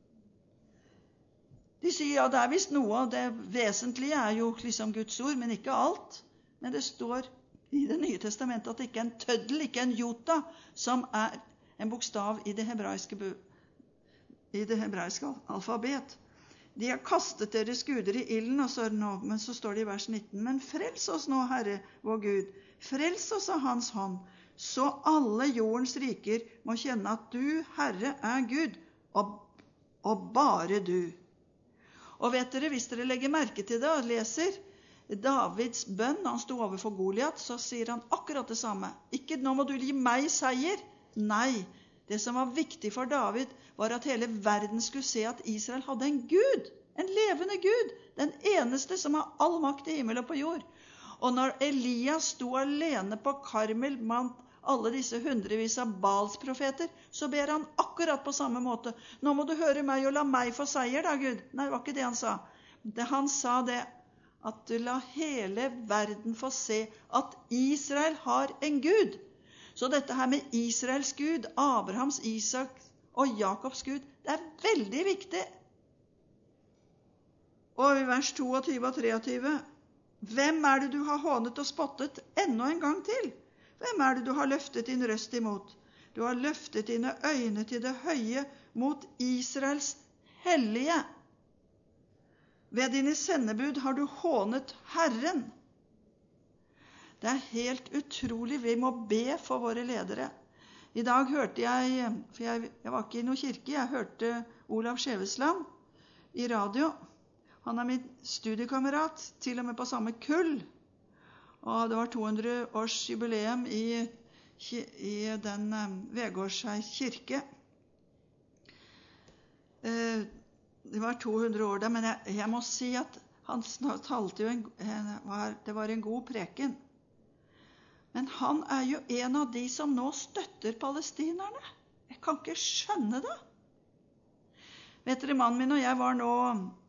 De sier, ja, det er vist noe, og det vesentlige er jo liksom Guds ord, men ikke alt. Men det står i Det nye testamentet at det ikke er en tøddel, ikke en jota, som er en bokstav i det hebraiske, i det hebraiske alfabet. De har kastet deres guder i ilden, og så, nå, men så står det i vers nitten, men frels oss nå, Herre, vår Gud, frels oss av hans hånd, så alle jordens riker må kjenne at du, Herre, er Gud, og, og bare du. Og vet dere, hvis dere legger merke til det og leser Davids bønn, han sto overfor Goliat, så sier han akkurat det samme. Ikke nå må du gi meg seier. Nei, det som var viktig for David var at hele verden skulle se at Israel hadde en Gud, en levende Gud, den eneste som har all makt i himmel og på jord. Og når Elias sto alene på Karmel blant alle disse hundrevis av Baals-profeter, så ber han akkurat på samme måte. Nå må du høre meg og la meg få seier da, Gud. Nei, det var ikke det han sa. Det han sa det, at du la hele verden få se at Israel har en Gud. Så dette her med Israels Gud, Abrahams, Isak og Jakobs Gud, det er veldig viktig. Og i vers tjueto og tjuetre, hvem er det du har hånet og spottet enda en gang til? Hvem er det du har løftet din røst imot? Du har løftet dine øyne til det høye mot Israels hellige. Ved dine sendebud har du hånet Herren. Det er helt utrolig. Vi må be for våre ledere. I dag hørte jeg, for jeg, jeg var ikke i noen kirke, jeg hørte Olav Skjevesland i radio. Han er min studiekamerat, til og med på samme kull. Og det var to hundre års jubileum i, i den um, Vegårshei kirke. Eh, det var to hundre år da, men jeg, jeg må si at han talte jo en, var, det var en god preken. Men han er jo en av de som nå støtter palestinerne. Jeg kan ikke skjønne det. Vet dere, mannen min og jeg var nå,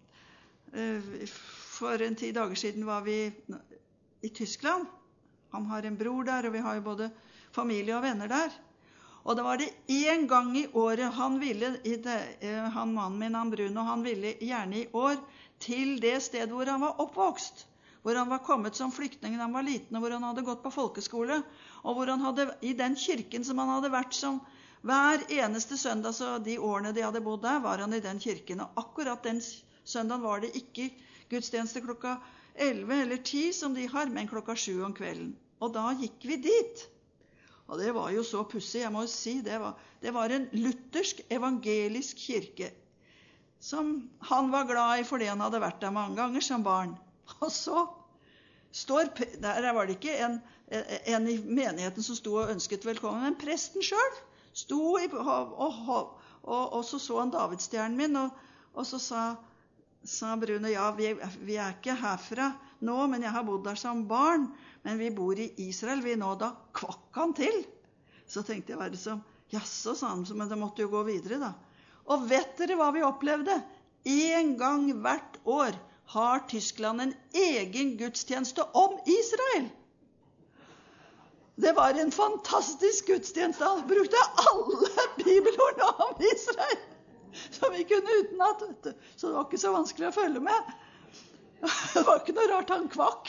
for en ti dager siden var vi i Tyskland. Han har en bror der, og vi har jo både familie og venner der. Og det var det en gang i året, han ville, han mannen min, han Bruno, han ville gjerne i år til det sted hvor han var oppvokst. Hvor han var kommet som flyktning da han var liten, og hvor han hadde gått på folkeskole, og hvor han hadde, i den kirken som han hadde vært som hver eneste søndag, så de årene de hadde bodd der, var han i den kirken. Og akkurat den søndagen var det ikke gudstjeneste klokka elleve eller ti som de har, men klokka sju om kvelden. Og da gikk vi dit. Og det var jo så pussig, jeg må jo si, det var, det var en luthersk evangelisk kirke, som han var glad i fordi han hadde vært der mange ganger som barn. Og så står, der var det ikke en, en i menigheten som sto og ønsket velkommen, men presten selv sto i, og, og, og, og så så han Davidstjernen min, og, og så sa, sa Bruno, ja, vi, vi er ikke herfra nå, men jeg har bodd der som barn, men vi bor i Israel, vi nå, da kvakk han til. Så tenkte jeg, var det som, jaså, sa han, men det måtte jo gå videre da. Og vet dere hva vi opplevde? En gang hvert år har Tyskland en egen gudstjeneste om Israel. Det var en fantastisk gudstjeneste. Han brukte alle bibelordene om Israel, som vi kunne utenat, vet du. Så det var ikke så vanskelig å følge med. Det var ikke noe rart han kvakk.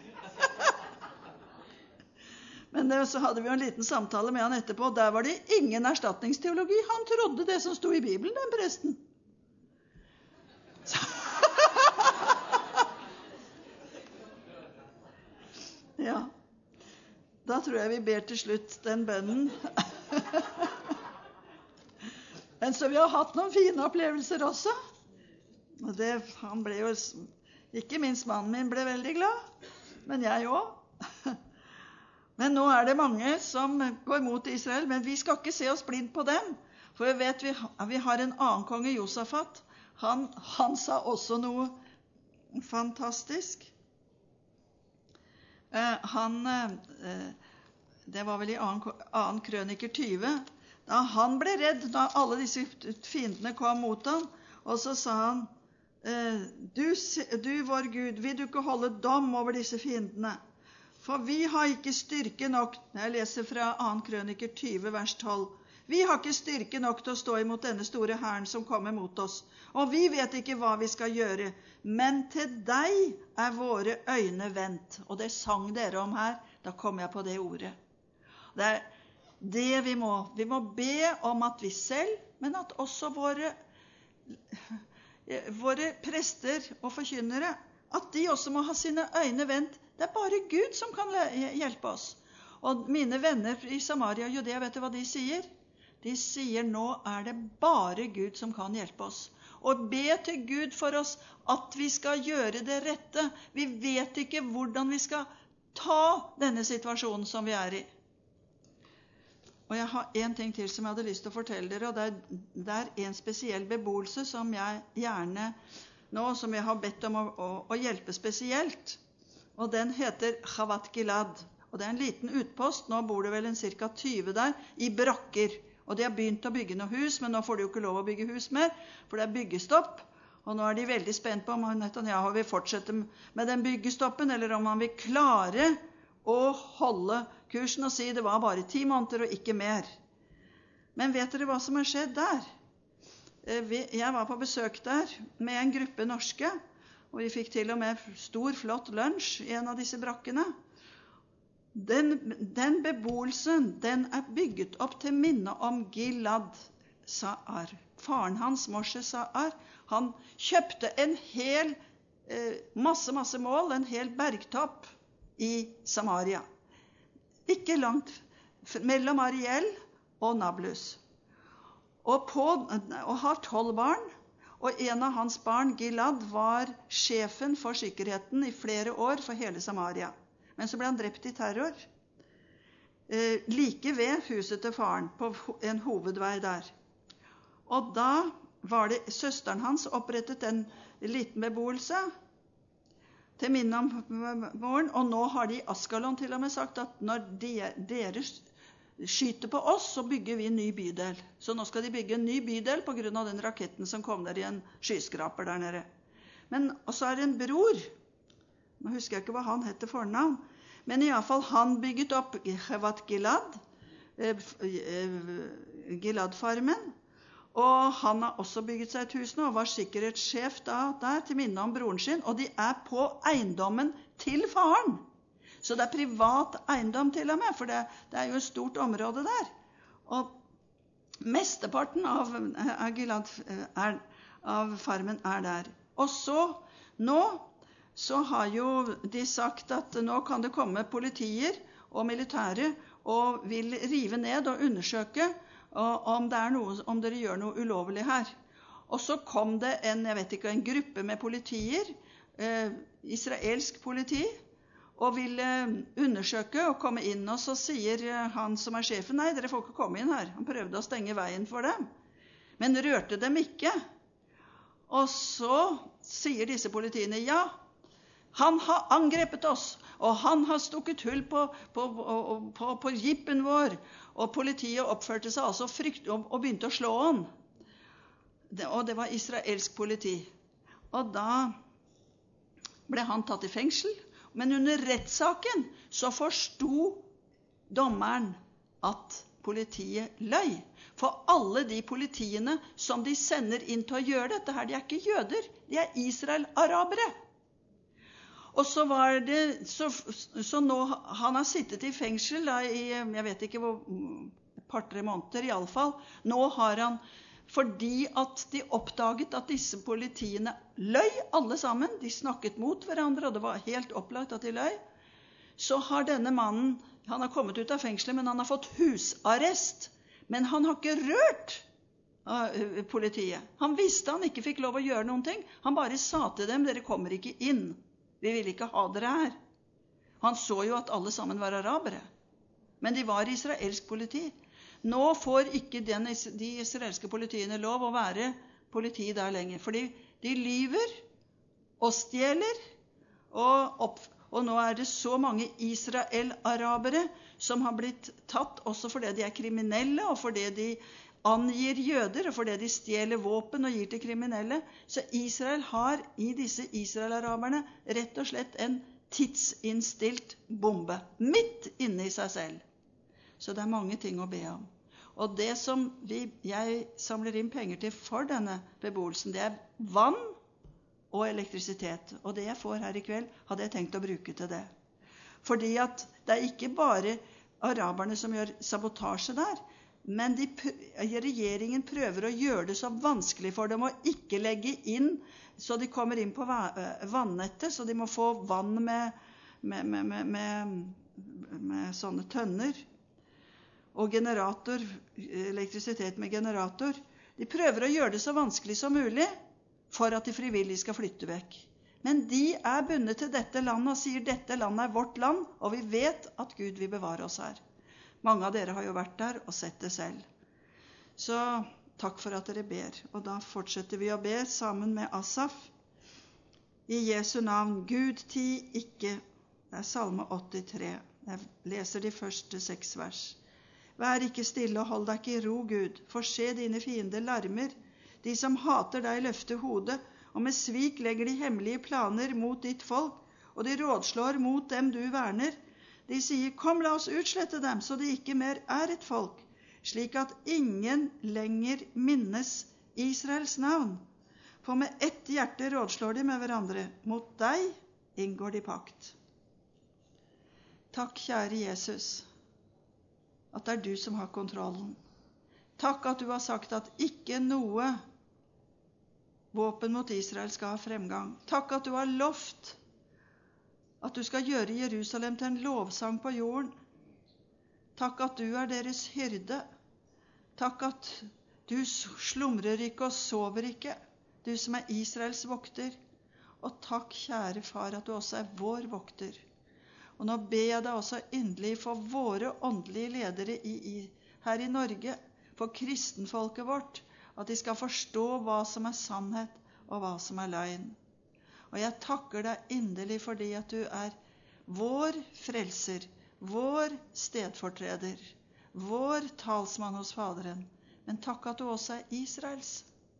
Men det, så hadde vi jo en liten samtale med han etterpå, og der var det ingen erstatningsteologi. Han trodde det som sto i Bibelen, den presten. Så ja, da tror jeg vi ber til slutt den bønnen. Men så vi har hatt noen fine opplevelser også. Og det, han ble jo, ikke minst mannen min ble veldig glad, men jeg også. Men nå er det mange som går mot Israel, men vi skal ikke se oss blind på dem. For vi vet vi, vi har en annen konge, Josafat. Han, han sa også noe fantastisk. Uh, han, uh, det var vel i annen, annen krøniker tyve, da han ble redd, da alle disse fiendene kom mot ham, og så sa han, uh, du, du vår Gud, vil du ikke holde dom over disse fiendene? For vi har ikke styrke nok, når jeg leser fra annen krøniker tyve, vers tolv, vi har ikke styrke nok til å stå imot denne store hæren som kommer mot oss, og vi vet ikke hva vi skal gjøre, men til deg er våre øyne vendt. Og det sang dere om her, da kom jeg på det ordet. Det er det vi må. Vi må be om at vi selv, men at også våre, våre prester og forkynnere, at de også må ha sine øyne vendt. Det er bare Gud som kan hjelpe oss. Og mine venner i Samaria og Judea, vet du hva de sier? De sier, nå er det bare Gud som kan hjelpe oss. Og be til Gud for oss at vi skal gjøre det rette. Vi vet ikke hvordan vi skal ta denne situasjonen som vi er i. Og jeg har en ting til som jeg hadde lyst til å fortelle dere, og det er, det er en spesiell beboelse som jeg gjerne nå, som jeg har bedt om å, å, å hjelpe spesielt. Og den heter Chavat Gilad. Og det er en liten utpost, nå bor det vel en cirka tyve der, i brakker. Og de har begynt å bygge noe hus, men nå får de jo ikke lov å bygge hus mer, for det er byggestopp. Og nå er de veldig spent på om Netanyahu vil fortsette med den byggestoppen, eller om han vil klare å holde kursen og si det var bare ti måneder og ikke mer. Men vet dere hva som har skjedd der? Jeg var på besøk der med en gruppe norske, og vi fikk til og med stor, flott lunsj i en av disse brakkene. Den, den beboelsen, den er bygget opp til minne om Gilad Saar. Faren hans, Moshe Saar, han kjøpte en hel eh, masse, masse mål, en hel bergtopp i Samaria. Ikke langt mellom Ariel og Nablus. Og, på, og har tolv barn, og en av hans barn, Gilad, var sjefen for sikkerheten i flere år for hele Samaria. Men så ble han drept i terror, eh, like ved huset til faren, på en hovedvei der. Og da var det søsteren hans opprettet en liten beboelse til minne om moren, og nå har de i Askalon til og med sagt at når de, dere skyter på oss, så bygger vi en ny bydel. Så nå skal de bygge en ny bydel på grunn av den raketten som kom der i en skyskraper der nede. Men også er det en bror, nå husker jeg ikke hva han heter fornavn, men i alle fall han bygget opp Hevat Gilad, Gilad-farmen, og han har også bygget seg et hus nå, og var sikkerhetssjef da, der til minne om broren sin, og de er på eiendommen til faren. Så det er privat eiendom til og med, for det, det er jo et stort område der. Og mesteparten av, av Gilad er, av farmen er der. Og så, nå, så har jo de sagt at nå kan det komme politier og militære og vil rive ned og undersøke og om, det er noe, om dere gjør noe ulovlig her. Og så kom det en, jeg vet ikke, en gruppe med politier, eh, israelsk politi, og ville undersøke og komme inn. Og så sier han som er sjefen, nei, dere får ikke komme inn her. Han prøvde å stenge veien for dem, men rørte dem ikke. Og så sier disse politiene, ja, han har angrepet oss, og han har stukket hull på, på, på, på, på jippen vår. Og politiet oppførte seg altså frykt og, og begynte å slå han. Det, og det var israelsk politi. Og da ble han tatt i fengsel. Men under rettssaken så forsto dommeren at politiet løy. For alle de politiene som de sender inn til å gjøre dette her, de er ikke jøder, de er Israel-arabere. Og så var det, så, så nå, han har sittet i fengsel da, i, jeg vet ikke hvor, et par-tre måneder i alle fall. Nå har han, fordi at de oppdaget at disse politiene løy alle sammen, de snakket mot hverandre, og det var helt opplagt at de løy, så har denne mannen, han har kommet ut av fengselet, men han har fått husarrest. Men han har ikke rørt uh, politiet. Han visste han ikke fikk lov å gjøre noen ting. Han bare sa til dem, dere kommer ikke inn. Vi vil ikke ha dere her. Han så jo at alle sammen var arabere. Men de var israelsk politi. Nå får ikke den, de israelske politiene lov å være politi der lenger. Fordi de lyver og stjeler. Og, opp, og nå er det så mange Israel-arabere som har blitt tatt også fordi de er kriminelle, og fordi de angir jøder, og fordi de stjeler våpen og gir til kriminelle. Så Israel har i disse Israel-araberne rett og slett en tidsinnstilt bombe, midt inne i seg selv. Så det er mange ting å be om. Og det som vi, jeg samler inn penger til for denne beboelsen, det er vann og elektrisitet. Og det jeg får her i kveld, hadde jeg tenkt å bruke til det. Fordi at det er ikke bare araberne som gjør sabotasje der, men de, regjeringen prøver å gjøre det så vanskelig for dem å ikke legge inn, så de kommer inn på vannettet, så de må få vann med, med, med, med, med, med sånne tønner, og generator, elektrisitet med generator. De prøver å gjøre det så vanskelig som mulig, for at de frivillige skal flytte vekk. Men de er bundet til dette landet, og sier dette landet er vårt land, og vi vet at Gud vil bevare oss her. Mange av dere har jo vært der og sett det selv. Så takk for at dere ber. Og da fortsetter vi å be sammen med Asaf. I Jesu navn, Gud ti ikke. Det er salme åttitre. Jeg leser de første seks vers. Vær ikke stille og hold deg ikke i ro, Gud. For se dine fiender larmer. De som hater deg løfter hodet, og med svik legger de hemmelige planer mot ditt folk, og de rådslår mot dem du verner. De sier, kom la oss utslette dem, så det ikke mer er et folk, slik at ingen lenger minnes Israels navn. For med ett hjerte rådslår de med hverandre, mot deg inngår de pakt. Takk, kjære Jesus, at det er du som har kontrollen. Takk at du har sagt at ikke noe våpen mot Israel skal ha fremgang. Takk at du har lovt at du skal gjøre Jerusalem til en lovsang på jorden. Takk at du er deres hyrde. Takk at du slumrer ikke og sover ikke, du som er Israels vokter. Og takk, kjære far, at du også er vår vokter. Og nå ber jeg deg også inderlig for våre åndelige ledere i, i, her i Norge, for kristenfolket vårt, at de skal forstå hva som er sannhet og hva som er løgn. Og jeg takker deg inderlig fordi at du er vår frelser, vår stedfortreder, vår talsmann hos Faderen. Men takk at du også er Israels.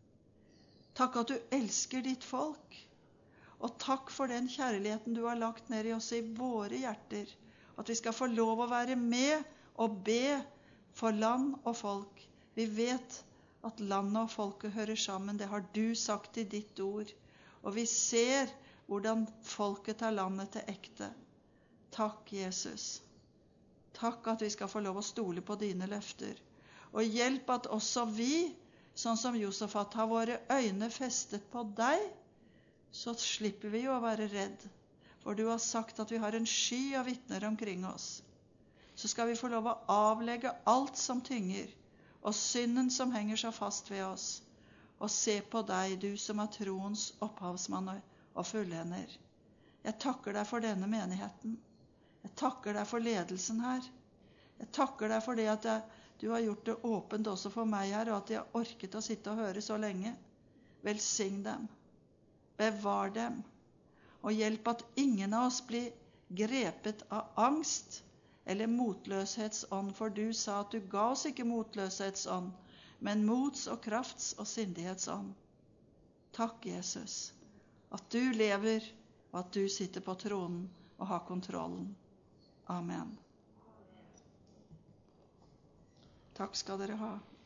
Takk at du elsker ditt folk. Og takk for den kjærligheten du har lagt ned i oss i våre hjerter. At vi skal få lov å være med og be for land og folk. Vi vet at landet og folket hører sammen. Det har du sagt i ditt ord. Og vi ser hvordan folket tar landet til ekte. Takk, Jesus. Takk at vi skal få lov å stole på dine løfter. Og hjelp at også vi, sånn som Josafat, har våre øyne festet på deg, så slipper vi jo å være redd. For du har sagt at vi har en sky av vitner omkring oss. Så skal vi få lov å avlegge alt som tynger, og synden som henger så fast ved oss, og se på deg, du som er troens opphavsmann og fullender. Jeg takker deg for denne menigheten. Jeg takker deg for ledelsen her. Jeg takker deg for det at jeg, du har gjort det åpent også for meg her, og at jeg har orket å sitte og høre så lenge. Velsign dem. Bevar dem. Og hjelp at ingen av oss blir grepet av angst eller motløshetsånd, for du sa at du ga oss ikke motløshetsånd, men mots- og krafts- og sindighetsånd. Takk, Jesus, at du lever, og at du sitter på tronen og har kontrollen. Amen. Takk skal dere ha.